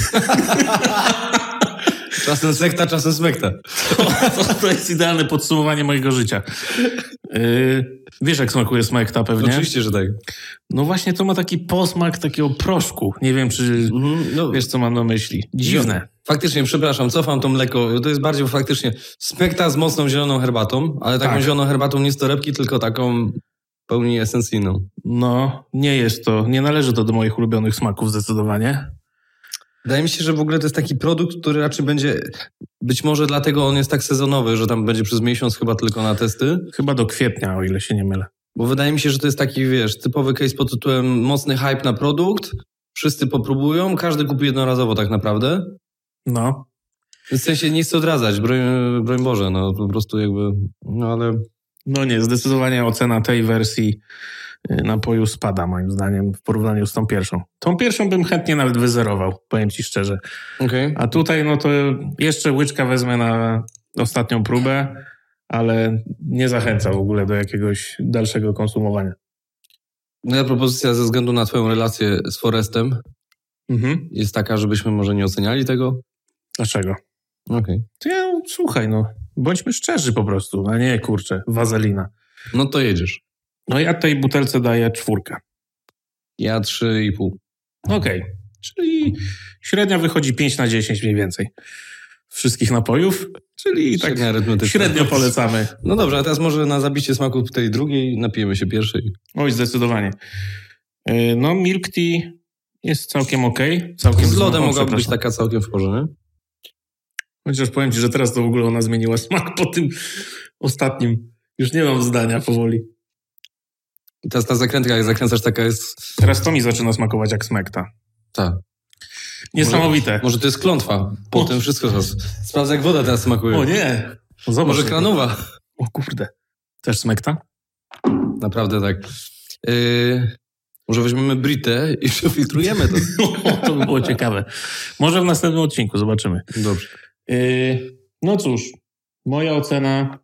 Czasem sekta, czasem smekta. To, to, to jest idealne podsumowanie mojego życia. Yy, wiesz, jak smakuje smekta pewnie? Oczywiście, że tak. No właśnie to ma taki posmak takiego proszku. Nie wiem, czy mm, no, wiesz, co mam na myśli. Dziwne. Faktycznie, przepraszam, cofam to mleko. To jest bardziej faktycznie smekta z mocną zieloną herbatą, ale taką tak. zieloną herbatą nie z torebki, tylko taką pełni esencyjną. No, nie jest to, nie należy to do moich ulubionych smaków zdecydowanie. Wydaje mi się, że w ogóle to jest taki produkt, który raczej będzie, być może dlatego on jest tak sezonowy, że tam będzie przez miesiąc chyba tylko na testy. Chyba do kwietnia, o ile się nie mylę. Bo wydaje mi się, że to jest taki, wiesz, typowy case pod tytułem mocny hype na produkt, wszyscy popróbują, każdy kupi jednorazowo tak naprawdę. No. W sensie nie chcę odradzać, broń, broń Boże, no po prostu jakby, no ale... No nie, zdecydowanie ocena tej wersji napoju spada moim zdaniem w porównaniu z tą pierwszą. Tą pierwszą bym chętnie nawet wyzerował, powiem ci szczerze. Okay. A tutaj no to jeszcze łyczka wezmę na ostatnią próbę, ale nie zachęca w ogóle do jakiegoś dalszego konsumowania. Moja propozycja ze względu na twoją relację z Forestem Mhm. jest taka, żebyśmy może nie oceniali tego? Dlaczego? Okej. Okay. To ja, słuchaj, no, bądźmy szczerzy po prostu, a nie, kurczę, wazelina. No to jedziesz. No ja tej butelce daję czwórkę. Ja trzy i pół. Okej, okay. Czyli średnia wychodzi pięć na dziesięć mniej więcej wszystkich napojów, czyli tak średnio polecamy. No dobrze, a teraz może na zabicie smaku tej drugiej napijemy się pierwszej. Oj, zdecydowanie. No Milk Tea jest całkiem okej. Okay. Całkiem z lodem mogłaby być taka całkiem w porze, nie? Chociaż powiem ci, że teraz to w ogóle ona zmieniła smak po tym ostatnim. Już nie mam zdania powoli. I teraz ta zakrętka, jak zakręcasz, taka jest... Teraz to mi zaczyna smakować jak smekta. Tak. Niesamowite. Może, może to jest klątwa. Po o. tym wszystko teraz. Sprawdza, jak woda teraz smakuje. O nie. Zobacz, może kranowa. O kurde. Też smekta? Naprawdę tak. Yy, może weźmiemy Britę i przefiltrujemy to. To by było ciekawe. Może w następnym odcinku, zobaczymy. Dobrze. Yy, no cóż, moja ocena...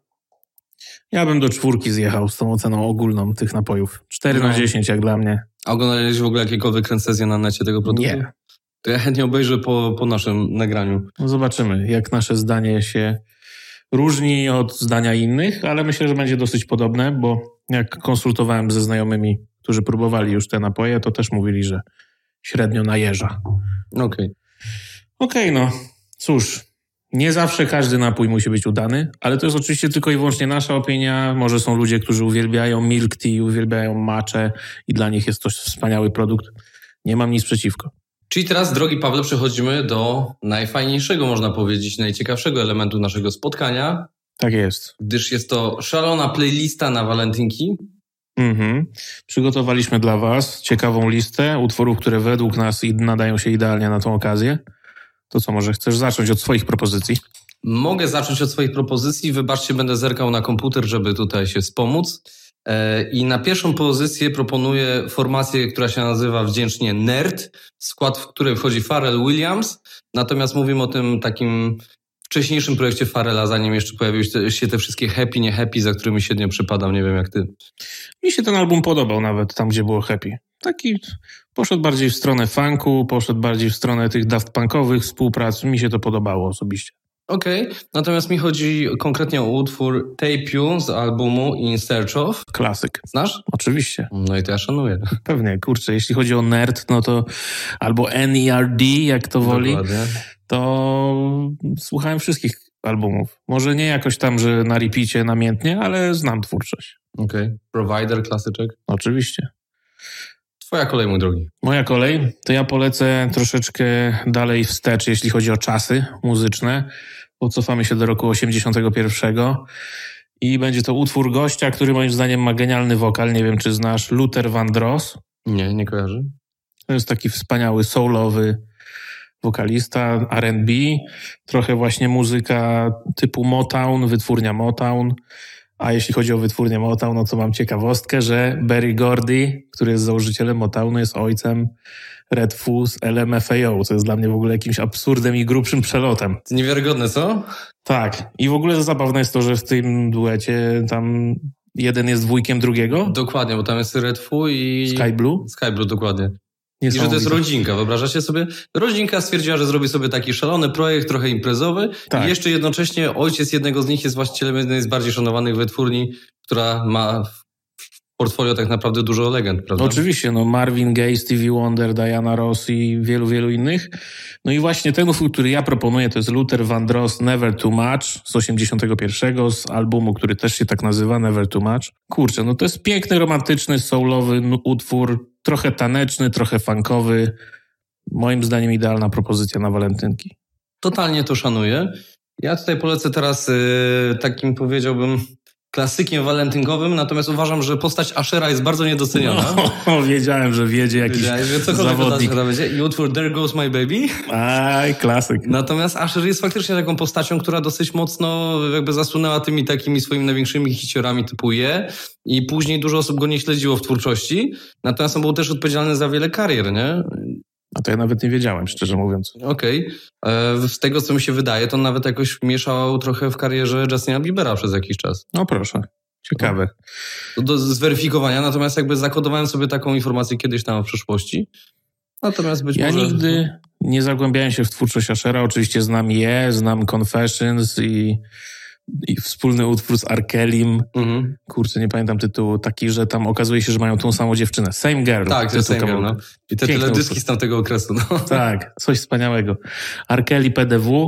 Ja bym do czwórki zjechał z tą oceną ogólną tych napojów. cztery no. na dziesięć jak dla mnie. A oglądałeś w ogóle jakiekolwiek recenzje na necie tego produktu? Nie. To ja chętnie obejrzę po, po naszym nagraniu. No zobaczymy, jak nasze zdanie się różni od zdania innych, ale myślę, że będzie dosyć podobne, bo jak konsultowałem ze znajomymi, którzy próbowali już te napoje, to też mówili, że średnio najeża. Okej. Okay. Okej, okay, no cóż, nie zawsze każdy napój musi być udany, ale to jest oczywiście tylko i wyłącznie nasza opinia. Może są ludzie, którzy uwielbiają milk tea, uwielbiają matchę i dla nich jest to wspaniały produkt. Nie mam nic przeciwko. Czyli teraz, drogi Pawle, przechodzimy do najfajniejszego, można powiedzieć, najciekawszego elementu naszego spotkania. Tak jest. Gdyż jest to szalona playlista na walentynki. Mhm. Przygotowaliśmy dla was ciekawą listę utworów, które według nas nadają się idealnie na tą okazję. To co, może chcesz zacząć od swoich propozycji? Mogę zacząć od swoich propozycji. Wybaczcie, będę zerkał na komputer, żeby tutaj się wspomóc. I na pierwszą pozycję proponuję formację, która się nazywa wdzięcznie Nerd, w skład w której wchodzi Pharrell Williams. Natomiast mówimy o tym takim wcześniejszym projekcie Pharrella, zanim jeszcze pojawiły się te wszystkie happy, nie happy, za którymi średnio przypadam, nie wiem jak ty. Mi się ten album podobał nawet tam, gdzie było happy. Taki poszedł bardziej w stronę funku, poszedł bardziej w stronę tych Daft Punkowych współprac. Mi się to podobało osobiście. Okej, okay. Natomiast mi chodzi konkretnie o utwór Tape You z albumu In Search Of. Klasyk. Znasz? Oczywiście. No i to ja szanuję. Pewnie, kurczę, jeśli chodzi o nerd, no to albo N E R D, jak to woli, dokładnie. To słuchałem wszystkich albumów. Może nie jakoś tam, że na repeacie namiętnie, ale znam twórczość. Okej. Okay. Provider, klasyczek? Oczywiście. Twoja kolej, mój drogi. Moja kolej, to ja polecę troszeczkę dalej wstecz, jeśli chodzi o czasy muzyczne. Pocofamy się do roku osiemdziesiątego pierwszego i będzie to utwór gościa, który moim zdaniem ma genialny wokal. Nie wiem, czy znasz Luther Vandross. Nie, nie kojarzę. To jest taki wspaniały soulowy wokalista, R and B, trochę właśnie muzyka typu Motown, wytwórnia Motown. A jeśli chodzi o wytwórnię Motown, no to mam ciekawostkę, że Berry Gordy, który jest założycielem Motownu, jest ojcem Red Fuzz L M F A O, co jest dla mnie w ogóle jakimś absurdem i grubszym przelotem. To niewiarygodne, co? Tak. I w ogóle zabawne jest to, że w tym duecie tam jeden jest dwójkiem drugiego. Dokładnie, bo tam jest Red Fuzz i... Sky Blue. Sky Blue, dokładnie. I że to jest rodzinka, wyobrażacie sobie? Rodzinka stwierdziła, że zrobi sobie taki szalony projekt, trochę imprezowy tak. I jeszcze jednocześnie ojciec jednego z nich jest właścicielem jednej z bardziej szanowanych wytwórni, która ma w portfolio tak naprawdę dużo legend, prawda? Oczywiście, no Marvin Gaye, Stevie Wonder, Diana Ross i wielu, wielu innych. No i właśnie ten utwór, który ja proponuję, to jest Luther Vandross Never Too Much z osiemdziesiątego pierwszego, z albumu, który też się tak nazywa, Never Too Much. Kurczę, no to jest piękny, romantyczny, soulowy utwór, trochę taneczny, trochę funkowy. Moim zdaniem idealna propozycja na walentynki. Totalnie to szanuję. Ja tutaj polecę teraz yy, takim, powiedziałbym, klasykiem walentynkowym, natomiast uważam, że postać Ashera jest bardzo niedoceniona. No, wiedziałem, że wiedzie jakiś Wiedziałeś, że zawodnik. To będzie. I utwór There Goes My Baby. Aj, klasyk. Natomiast Asher jest faktycznie taką postacią, która dosyć mocno jakby zasłynęła tymi takimi swoimi największymi hiciorami typu Je i później dużo osób go nie śledziło w twórczości, natomiast on był też odpowiedzialny za wiele karier, nie? A to ja nawet nie wiedziałem, szczerze mówiąc. Okej. Okay. Z tego, co mi się wydaje, to nawet jakoś mieszał trochę w karierze Justina Biebera przez jakiś czas. No proszę. Ciekawe. Do, do zweryfikowania, natomiast jakby zakodowałem sobie taką informację kiedyś tam w przyszłości. Natomiast być ja może... nigdy nie zagłębiałem się w twórczość Ushera. Oczywiście znam Je, znam Confessions i, i wspólny utwór z R. Kellym. Mhm. Kurczę, nie pamiętam tytułu. Taki, że tam okazuje się, że mają tą samą dziewczynę. Same Girl. Tak, to jest Same Girl, no. I te teledyski z tamtego okresu, no. Tak, coś wspaniałego. R. Kelly, P D W.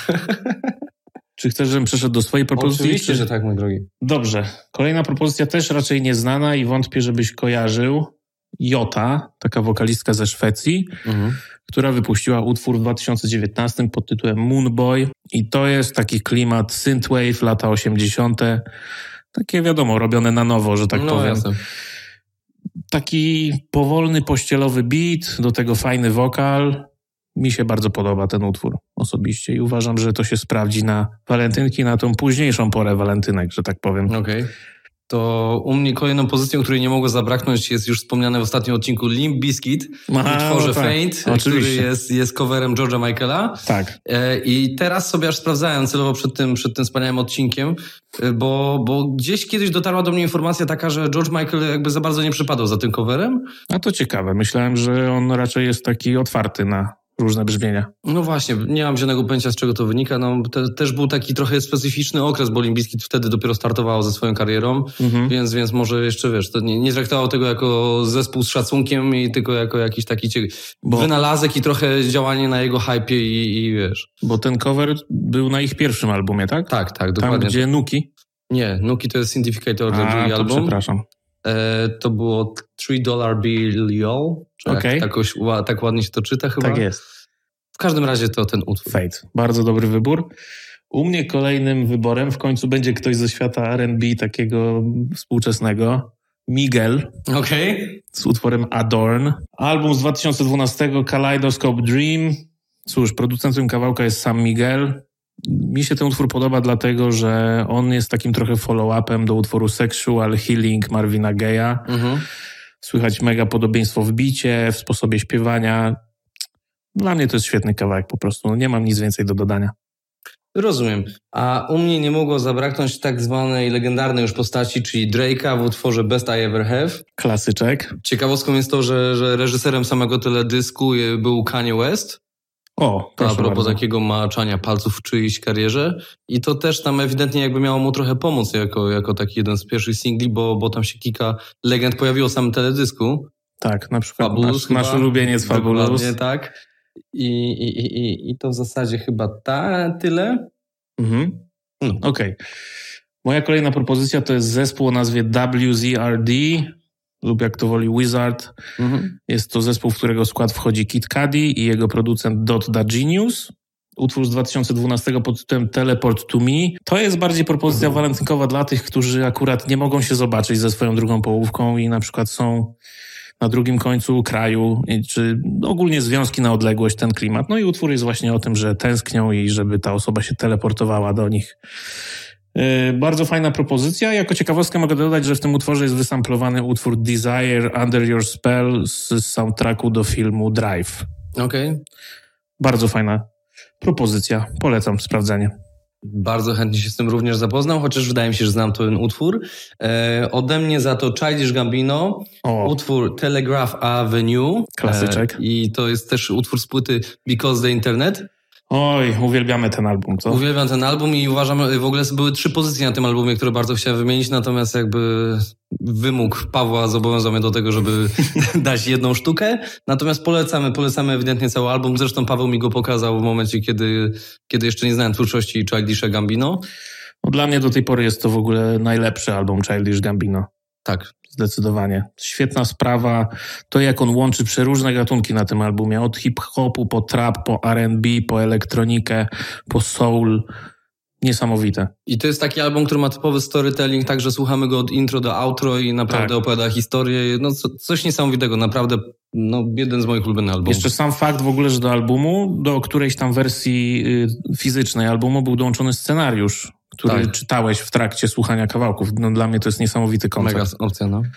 Czy chcesz, żebym przeszedł do swojej propozycji? Oczywiście, czy... że tak, mój drogi. Dobrze. Kolejna propozycja też raczej nieznana i wątpię, żebyś kojarzył. Jota, taka wokalistka ze Szwecji, mhm. która wypuściła utwór w dwa tysiące dziewiętnastym pod tytułem Moonboy i to jest taki klimat synthwave, lata osiemdziesiąte. Takie wiadomo, robione na nowo, że tak no, powiem. Jasne. Taki powolny, pościelowy beat, do tego fajny wokal. Mi się bardzo podoba ten utwór osobiście i uważam, że to się sprawdzi na walentynki, na tą późniejszą porę walentynek, że tak powiem. Okej. Okay. To u mnie kolejną pozycją, której nie mogło zabraknąć, jest już wspomniany w ostatnim odcinku Limp Bizkit w utworze tak, Faint, oczywiście. Który jest, jest coverem George'a Michaela. Tak. I teraz sobie aż sprawdzałem celowo przed tym, przed tym wspaniałym odcinkiem, bo, bo gdzieś kiedyś dotarła do mnie informacja taka, że George Michael jakby za bardzo nie przypadał za tym coverem. A to ciekawe. Myślałem, że on raczej jest taki otwarty na różne brzmienia. No właśnie, nie mam żadnego pojęcia, z czego to wynika. No, te, też był taki trochę specyficzny okres, bo Limp Bizkit wtedy dopiero startowało ze swoją karierą, mhm. więc, więc może jeszcze, wiesz, to nie, nie traktował tego jako zespół z szacunkiem i tylko jako jakiś taki cie... bo... wynalazek i trochę działanie na jego hypie i, i wiesz. Bo ten cover był na ich pierwszym albumie, tak? Tak, tak, dokładnie. Tam, gdzie Nuki? Nie, Nuki to jest Syndicator, the drugi album. Przepraszam. E, to było three dollar bill y'all, czy okay. jak takoś, tak ładnie się to czyta chyba. Tak jest. W każdym razie to ten utwór. Fate. Bardzo dobry wybór. U mnie kolejnym wyborem w końcu będzie ktoś ze świata R and B takiego współczesnego. Miguel. Okej. Okay. Z utworem Adorn. Album z dwa tysiące dwunastego, Kaleidoscope Dream. Cóż, producentem kawałka jest sam Miguel. Mi się ten utwór podoba dlatego, że on jest takim trochę follow-upem do utworu Sexual Healing Marvina Gaye'a. Mhm. Słychać mega podobieństwo w bicie, w sposobie śpiewania. Dla mnie to jest świetny kawałek po prostu. No nie mam nic więcej do dodania. Rozumiem. A u mnie nie mogło zabraknąć tak zwanej legendarnej już postaci, czyli Drake'a w utworze Best I Ever Have. Klasyczek. Ciekawostką jest to, że, że reżyserem samego teledysku był Kanye West. O, to a propos bardzo. takiego maczania palców w czyjejś karierze. I to też tam ewidentnie jakby miało mu trochę pomóc jako, jako taki jeden z pierwszych singli, bo, bo tam się kilka legend pojawiło w samym teledysku. Tak, na przykład Fabulous nasz, nasz ulubieniec Fabulous. Dokładnie tak. I, i, i, i to w zasadzie chyba ta, tyle. Mhm. No. Okej. Okay. Moja kolejna propozycja to jest zespół o nazwie W Z R D lub jak to woli Wizard. Mhm. Jest to zespół, w którego skład wchodzi Kid Cudi i jego producent Dot Da Genius. Utwór z dwa tysiące dwunastego pod tytułem Teleport to Me. To jest bardziej propozycja mhm. walentynkowa dla tych, którzy akurat nie mogą się zobaczyć ze swoją drugą połówką i na przykład są na drugim końcu kraju, czy ogólnie związki na odległość, ten klimat. No i utwór jest właśnie o tym, że tęsknią i żeby ta osoba się teleportowała do nich. Yy, bardzo fajna propozycja. Jako ciekawostkę mogę dodać, że w tym utworze jest wysamplowany utwór Desire Under Your Spell z soundtracku do filmu Drive. Okej. Okay. Bardzo fajna propozycja. Polecam sprawdzenie. Bardzo chętnie się z tym również zapoznam, chociaż wydaje mi się, że znam ten utwór. E, ode mnie za to Childish Gambino, o. utwór Telegraph Avenue. Klasyczek. E, I to jest też utwór z płyty Because the Internet. Oj, uwielbiamy ten album, co? Uwielbiam ten album i uważam, w ogóle były trzy pozycje na tym albumie, które bardzo chciałem wymienić, natomiast jakby wymóg Pawła zobowiązał mnie do tego, żeby dać jedną sztukę. Natomiast polecamy, polecamy ewidentnie cały album. Zresztą Paweł mi go pokazał w momencie, kiedy, kiedy jeszcze nie znałem twórczości Childisha Gambino. No, dla mnie do tej pory jest to w ogóle najlepszy album Childish Gambino. Tak. Zdecydowanie. Świetna sprawa. To, jak on łączy przeróżne gatunki na tym albumie. Od hip-hopu, po trap, po R and B, po elektronikę, po soul. Niesamowite. I to jest taki album, który ma typowy storytelling, także słuchamy go od intro do outro i naprawdę tak. opowiada historię. No co, coś niesamowitego. Naprawdę no, jeden z moich ulubionych albumów. Jeszcze sam fakt w ogóle, że do albumu, do którejś tam wersji y, fizycznej albumu był dołączony scenariusz, który tak. czytałeś w trakcie słuchania kawałków. No, dla mnie to jest niesamowity koncept. Mega opcja, no.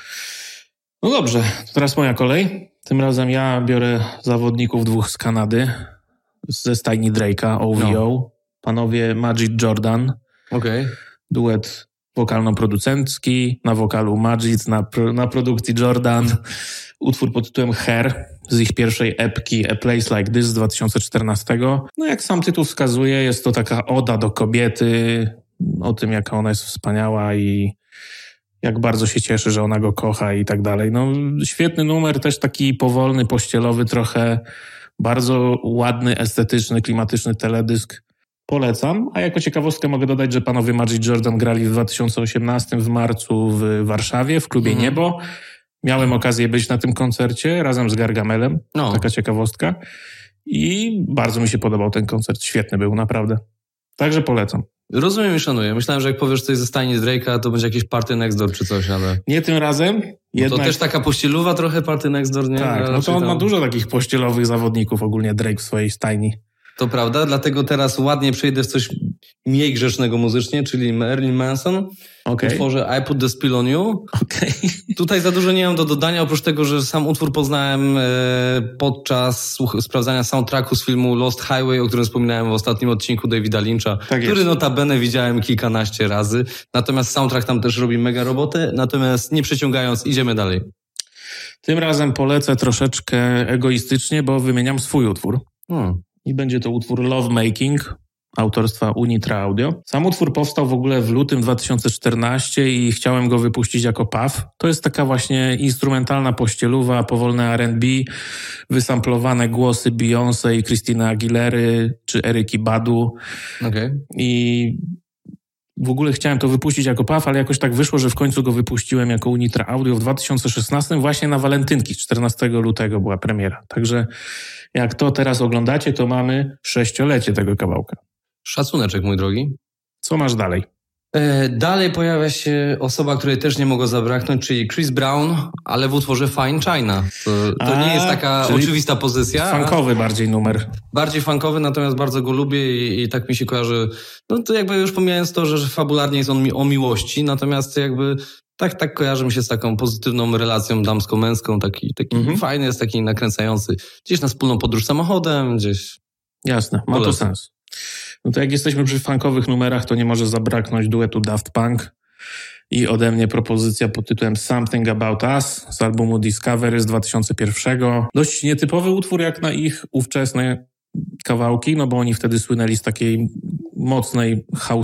No dobrze, to teraz moja kolej. Tym razem ja biorę zawodników dwóch z Kanady, ze stajni Drake'a, O V O. No. Panowie Majid Jordan. Okej. Okay. Duet wokalno-producencki, na wokalu Majid, na, na produkcji Jordan. Utwór pod tytułem Hair z ich pierwszej epki A Place Like This z dwa tysiące czternastego. No jak sam tytuł wskazuje, jest to taka oda do kobiety, o tym, jaka ona jest wspaniała i jak bardzo się cieszy, że ona go kocha i tak dalej. No świetny numer, też taki powolny, pościelowy trochę, bardzo ładny, estetyczny, klimatyczny teledysk. Polecam, a jako ciekawostkę mogę dodać, że panowie Majid Jordan grali w dwa tysiące osiemnastym w marcu w Warszawie, w klubie mhm. Niebo. Miałem okazję być na tym koncercie razem z Gargamelem, no. Taka ciekawostka. I bardzo mi się podobał ten koncert, świetny był, naprawdę. Także polecam. Rozumiem i szanuję. Myślałem, że jak powiesz coś ze stajni z Drake'a, to będzie jakieś Party Next Door czy coś, ale... Nie tym razem. Jednak... To też taka pościeluwa trochę Party Next Door, nie? Tak, no to on ma dużo takich pościelowych zawodników ogólnie Drake w swojej stajni. To prawda, dlatego teraz ładnie przejdę w coś mniej grzecznego muzycznie, czyli Marilyn Manson. Okay. W utworze I Put the Spill on You. Okay. Tutaj za dużo nie mam do dodania, oprócz tego, że sam utwór poznałem e, podczas słuch- sprawdzania soundtracku z filmu Lost Highway, o którym wspominałem w ostatnim odcinku Davida Lyncha, tak który notabene widziałem kilkanaście razy. Natomiast soundtrack tam też robi mega robotę, natomiast nie przeciągając, idziemy dalej. Tym razem polecę troszeczkę egoistycznie, bo wymieniam swój utwór. Hmm. I będzie to utwór Love Making autorstwa Unitra Audio. Sam utwór powstał w ogóle w lutym dwa tysiące czternastego i chciałem go wypuścić jako P A F. To jest taka właśnie instrumentalna pościeluwa, powolne R and B, wysamplowane głosy Beyoncé i Christiny Aguilery czy Eryki Badu. Okay. I w ogóle chciałem to wypuścić jako P A F, ale jakoś tak wyszło, że w końcu go wypuściłem jako Unitra Audio w dwa tysiące szesnastym, właśnie na walentynki, czternastego lutego była premiera. Także jak to teraz oglądacie, to mamy sześciolecie tego kawałka. Szacuneczek, mój drogi. Co masz dalej? E, dalej pojawia się osoba, której też nie mogło zabraknąć, czyli Chris Brown, ale w utworze Fine China. To, to A, nie jest taka oczywista pozycja. Funkowy bardziej numer. Bardziej funkowy, natomiast bardzo go lubię i, i tak mi się kojarzy. No to jakby już pomijając to, że, że fabularnie jest on mi o miłości, natomiast jakby tak, tak kojarzy mi się z taką pozytywną relacją damsko-męską, taki, taki mhm. fajny jest, taki nakręcający. Gdzieś na wspólną podróż samochodem, gdzieś. Jasne, ma to sens. No to jak jesteśmy przy funkowych numerach, to nie może zabraknąć duetu Daft Punk i ode mnie propozycja pod tytułem Something About Us z albumu Discovery z dwa tysiące pierwszego. Dość nietypowy utwór jak na ich ówczesne kawałki, no bo oni wtedy słynęli z takiej mocnej,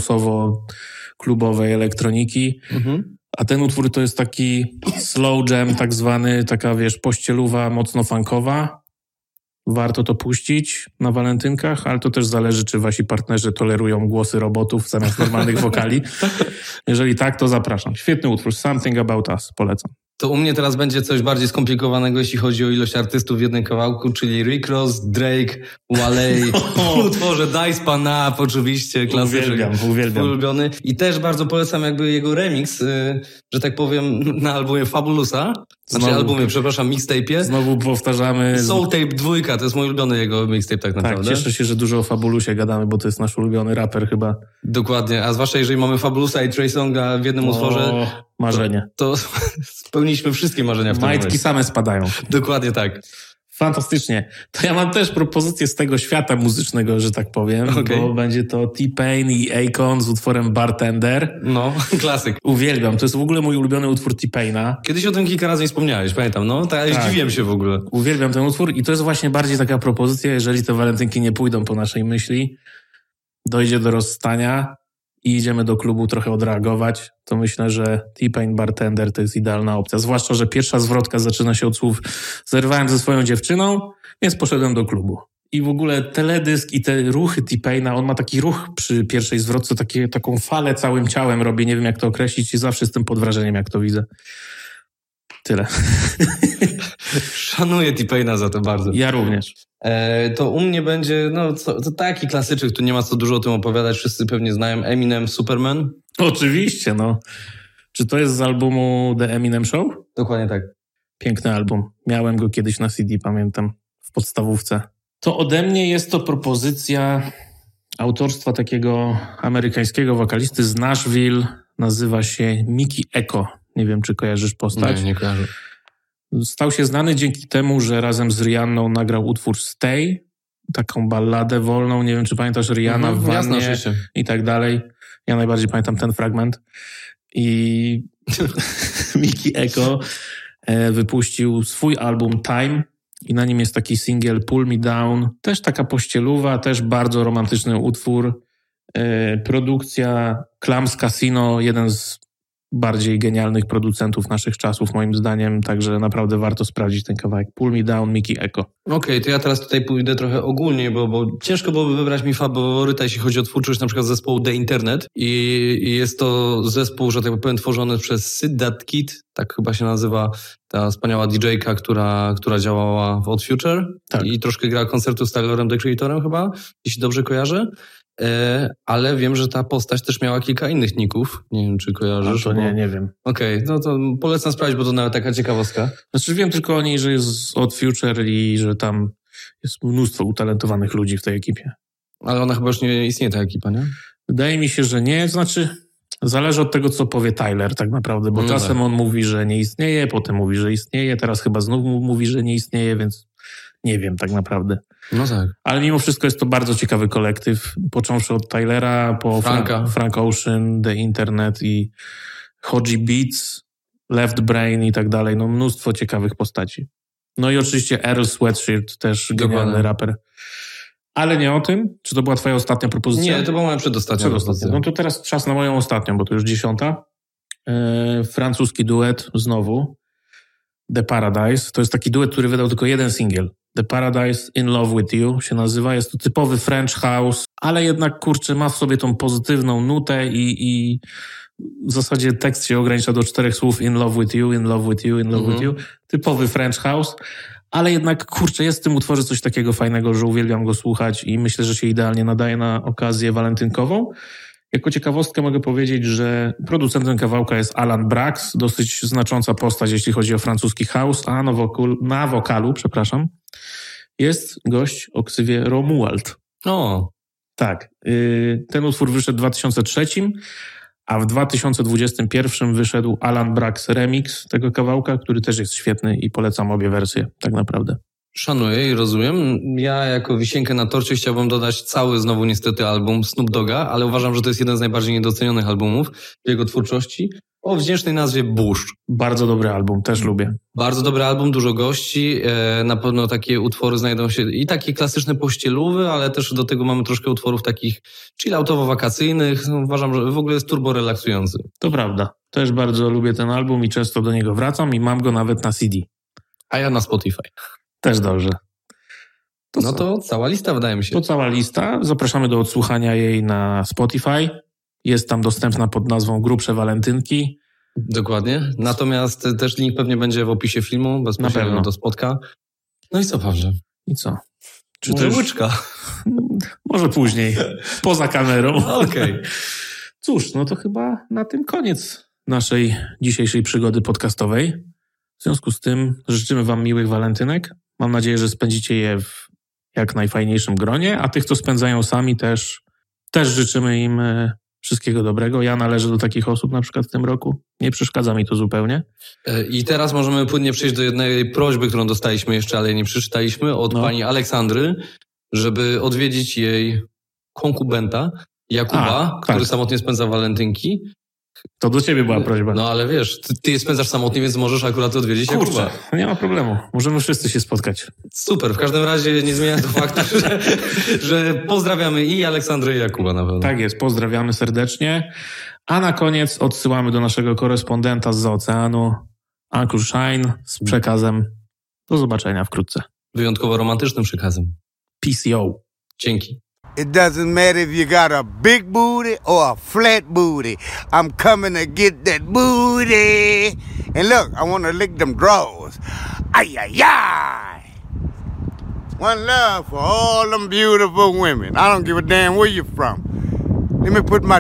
houseowo-klubowej elektroniki. Mhm. A ten utwór to jest taki slow jam tak zwany, taka wiesz, pościeluwa mocno funkowa. Warto to puścić na walentynkach, ale to też zależy, czy wasi partnerzy tolerują głosy robotów zamiast normalnych wokali. Jeżeli tak, to zapraszam. Świetny utwór, Something About Us, polecam. To u mnie teraz będzie coś bardziej skomplikowanego, jeśli chodzi o ilość artystów w jednym kawałku, czyli Rick Ross, Drake, Wale, w utworze Dice Pan Up, oczywiście, klasyczny, uwielbiam, uwielbiam. ulubiony. I też bardzo polecam jakby jego remix, yy, że tak powiem, na albumie Fabulusa. Znaczy znowu, albumie, przepraszam, mixtape'ie. Znowu powtarzamy. Soul Tape dwójka, to jest mój ulubiony jego mixtape tak naprawdę. Tak, cieszę się, że dużo o Fabulusie gadamy, bo to jest nasz ulubiony raper chyba. Dokładnie, a zwłaszcza jeżeli mamy Fabulusa i Trey Songa w jednym o, utworze. Marzenie. To, to spełniliśmy wszystkie marzenia w tym Majtki momencie. Same spadają. Dokładnie tak. Fantastycznie. To ja mam też propozycję z tego świata muzycznego, że tak powiem, okay. Bo będzie to T-Pain i Akon z utworem Bartender. No, klasyk. Uwielbiam. To jest w ogóle mój ulubiony utwór T-Paina. Kiedyś o tym kilka razy nie wspomniałeś, pamiętam, no. Tak, tak. Zdziwiłem się w ogóle. Uwielbiam ten utwór i to jest właśnie bardziej taka propozycja, jeżeli te walentynki nie pójdą po naszej myśli, dojdzie do rozstania i idziemy do klubu trochę odreagować, to myślę, że T-Pain Bartender to jest idealna opcja. Zwłaszcza, że pierwsza zwrotka zaczyna się od słów zerwałem ze swoją dziewczyną, więc poszedłem do klubu. I w ogóle teledysk i te ruchy T-Paina, on ma taki ruch przy pierwszej zwrotce, takie, taką falę całym ciałem robi, nie wiem jak to określić i zawsze jestem pod wrażeniem, jak to widzę. Tyle. Szanuję T-Paina za to bardzo. Ja również. E, to u mnie będzie, no to, to taki klasyczek, tu nie ma co dużo o tym opowiadać, wszyscy pewnie znają Eminem, Superman. Oczywiście, no. Czy to jest z albumu The Eminem Show? Dokładnie tak. Piękny album. Miałem go kiedyś na C D, pamiętam, w podstawówce. To ode mnie jest to propozycja autorstwa takiego amerykańskiego wokalisty z Nashville, nazywa się Mickey Echo. Nie wiem, czy kojarzysz postać. Nie, nie kojarzę. Stał się znany dzięki temu, że razem z Rihanną nagrał utwór Stay, taką balladę wolną. Nie wiem, czy pamiętasz Rihanna mm-hmm, w wannie jasne, i tak dalej. Ja najbardziej pamiętam ten fragment. I Mickey Eko wypuścił swój album Time i na nim jest taki singiel Pull Me Down. Też taka pościeluwa, też bardzo romantyczny utwór. Produkcja Clams Casino, jeden z bardziej genialnych producentów naszych czasów, moim zdaniem, także naprawdę warto sprawdzić ten kawałek. Pull Me Down, Mickey Eko. Okej, okay, to ja teraz tutaj pójdę trochę ogólnie, bo, bo ciężko byłoby wybrać mi faworyta, jeśli chodzi o twórczość na przykład zespołu The Internet i, i jest to zespół, że tak powiem, tworzony przez Syd That Kid, tak chyba się nazywa ta wspaniała didżejka, która, która działała w Odd Future tak. I troszkę gra koncertu z Tylerem, The Creatorem chyba, jeśli dobrze kojarzę. E, ale wiem, że ta postać też miała kilka innych ników. Nie wiem, czy kojarzysz. A to nie, bo... nie wiem. Okej, okay, no to polecam sprawdzić, bo to nawet taka ciekawostka. Znaczy wiem tylko o niej, że jest od Future i że tam jest mnóstwo utalentowanych ludzi w tej ekipie. Ale ona chyba już nie istnieje, ta ekipa, nie? Wydaje mi się, że nie. Znaczy zależy od tego, co powie Tyler tak naprawdę, bo no czasem tak. On mówi, że nie istnieje, potem mówi, że istnieje, teraz chyba znów mówi, że nie istnieje, więc nie wiem tak naprawdę. No tak. Ale mimo wszystko jest to bardzo ciekawy kolektyw, począwszy od Tylera, po Franka. Fra- Frank Ocean, The Internet i Hodgie Beats, Left Brain i tak dalej. No mnóstwo ciekawych postaci. No i oczywiście Earl Sweatshirt, też genialny raper. Ale nie o tym. Czy to była twoja ostatnia propozycja? Nie, to była moja przedostatnia propozycja. No to teraz czas na moją ostatnią, bo to już dziesiąta. E, francuski duet znowu. The Paradise. To jest taki duet, który wydał tylko jeden singiel. The Paradise in Love with You się nazywa. Jest to typowy French house, ale jednak, kurczę, ma w sobie tą pozytywną nutę i, i w zasadzie tekst się ogranicza do czterech słów in love with you, in love with you, in love mhm. with you. Typowy French house, ale jednak, kurczę, jest w tym utworze coś takiego fajnego, że uwielbiam go słuchać i myślę, że się idealnie nadaje na okazję walentynkową. Jako ciekawostkę mogę powiedzieć, że producentem kawałka jest Alan Brax, dosyć znacząca postać, jeśli chodzi o francuski house, a na, wokal, na wokalu, przepraszam, jest gość o ksywie Romuald. O, tak. Yy, ten utwór wyszedł w dwa tysiące trzecim, a w dwa tysiące dwudziestym pierwszym wyszedł Alan Brax remix tego kawałka, który też jest świetny i polecam obie wersje, tak naprawdę. Szanuję i rozumiem. Ja jako wisienkę na torcie chciałbym dodać cały znowu niestety album Snoop Dogga, ale uważam, że to jest jeden z najbardziej niedocenionych albumów w jego twórczości. O wdzięcznej nazwie Bush. Bardzo dobry album, też lubię. Bardzo dobry album, dużo gości. E, na pewno takie utwory znajdą się i takie klasyczne pościelówy, ale też do tego mamy troszkę utworów takich chilloutowo-wakacyjnych. No, uważam, że w ogóle jest turbo relaksujący. To prawda. Też bardzo lubię ten album i często do niego wracam i mam go nawet na C D. A ja na Spotify. Też dobrze. To no co? To cała lista, wydaje mi się. To cała lista. Zapraszamy do odsłuchania jej na Spotify. Jest tam dostępna pod nazwą Grubsze Walentynki. Dokładnie. Natomiast też link pewnie będzie w opisie filmu, bezpośrednio do spotka. No i co, Pawle? I co? Czy Może to już... łyczka? Może później. Poza kamerą. Okej. Okay. Cóż, no to chyba na tym koniec naszej dzisiejszej przygody podcastowej. W związku z tym życzymy wam miłych walentynek. Mam nadzieję, że spędzicie je w jak najfajniejszym gronie, a tych, co spędzają sami, też, też życzymy im wszystkiego dobrego. Ja należę do takich osób na przykład w tym roku. Nie przeszkadza mi to zupełnie. I teraz możemy płynnie przejść do jednej prośby, którą dostaliśmy jeszcze, ale nie przeczytaliśmy, od no. pani Aleksandry, żeby odwiedzić jej konkubenta Jakuba, a, który tak. samotnie spędza walentynki. To do ciebie była prośba. No ale wiesz, ty, ty je spędzasz samotnie, więc możesz akurat odwiedzić Kurczę, Jakuba. Nie ma problemu. Możemy wszyscy się spotkać. Super. W każdym razie nie zmienia to faktu, że, że pozdrawiamy i Aleksandrę i Jakuba na pewno. Tak jest. Pozdrawiamy serdecznie. A na koniec odsyłamy do naszego korespondenta z oceanu, Uncle Shine, z przekazem do zobaczenia wkrótce. Wyjątkowo romantycznym przekazem. P C O. Dzięki. It doesn't matter if you got a big booty or a flat booty. I'm coming to get that booty. And look, I want to lick them drawers. Ay, ay, ay. One love for all them beautiful women. I don't give a damn where you're from. Let me put my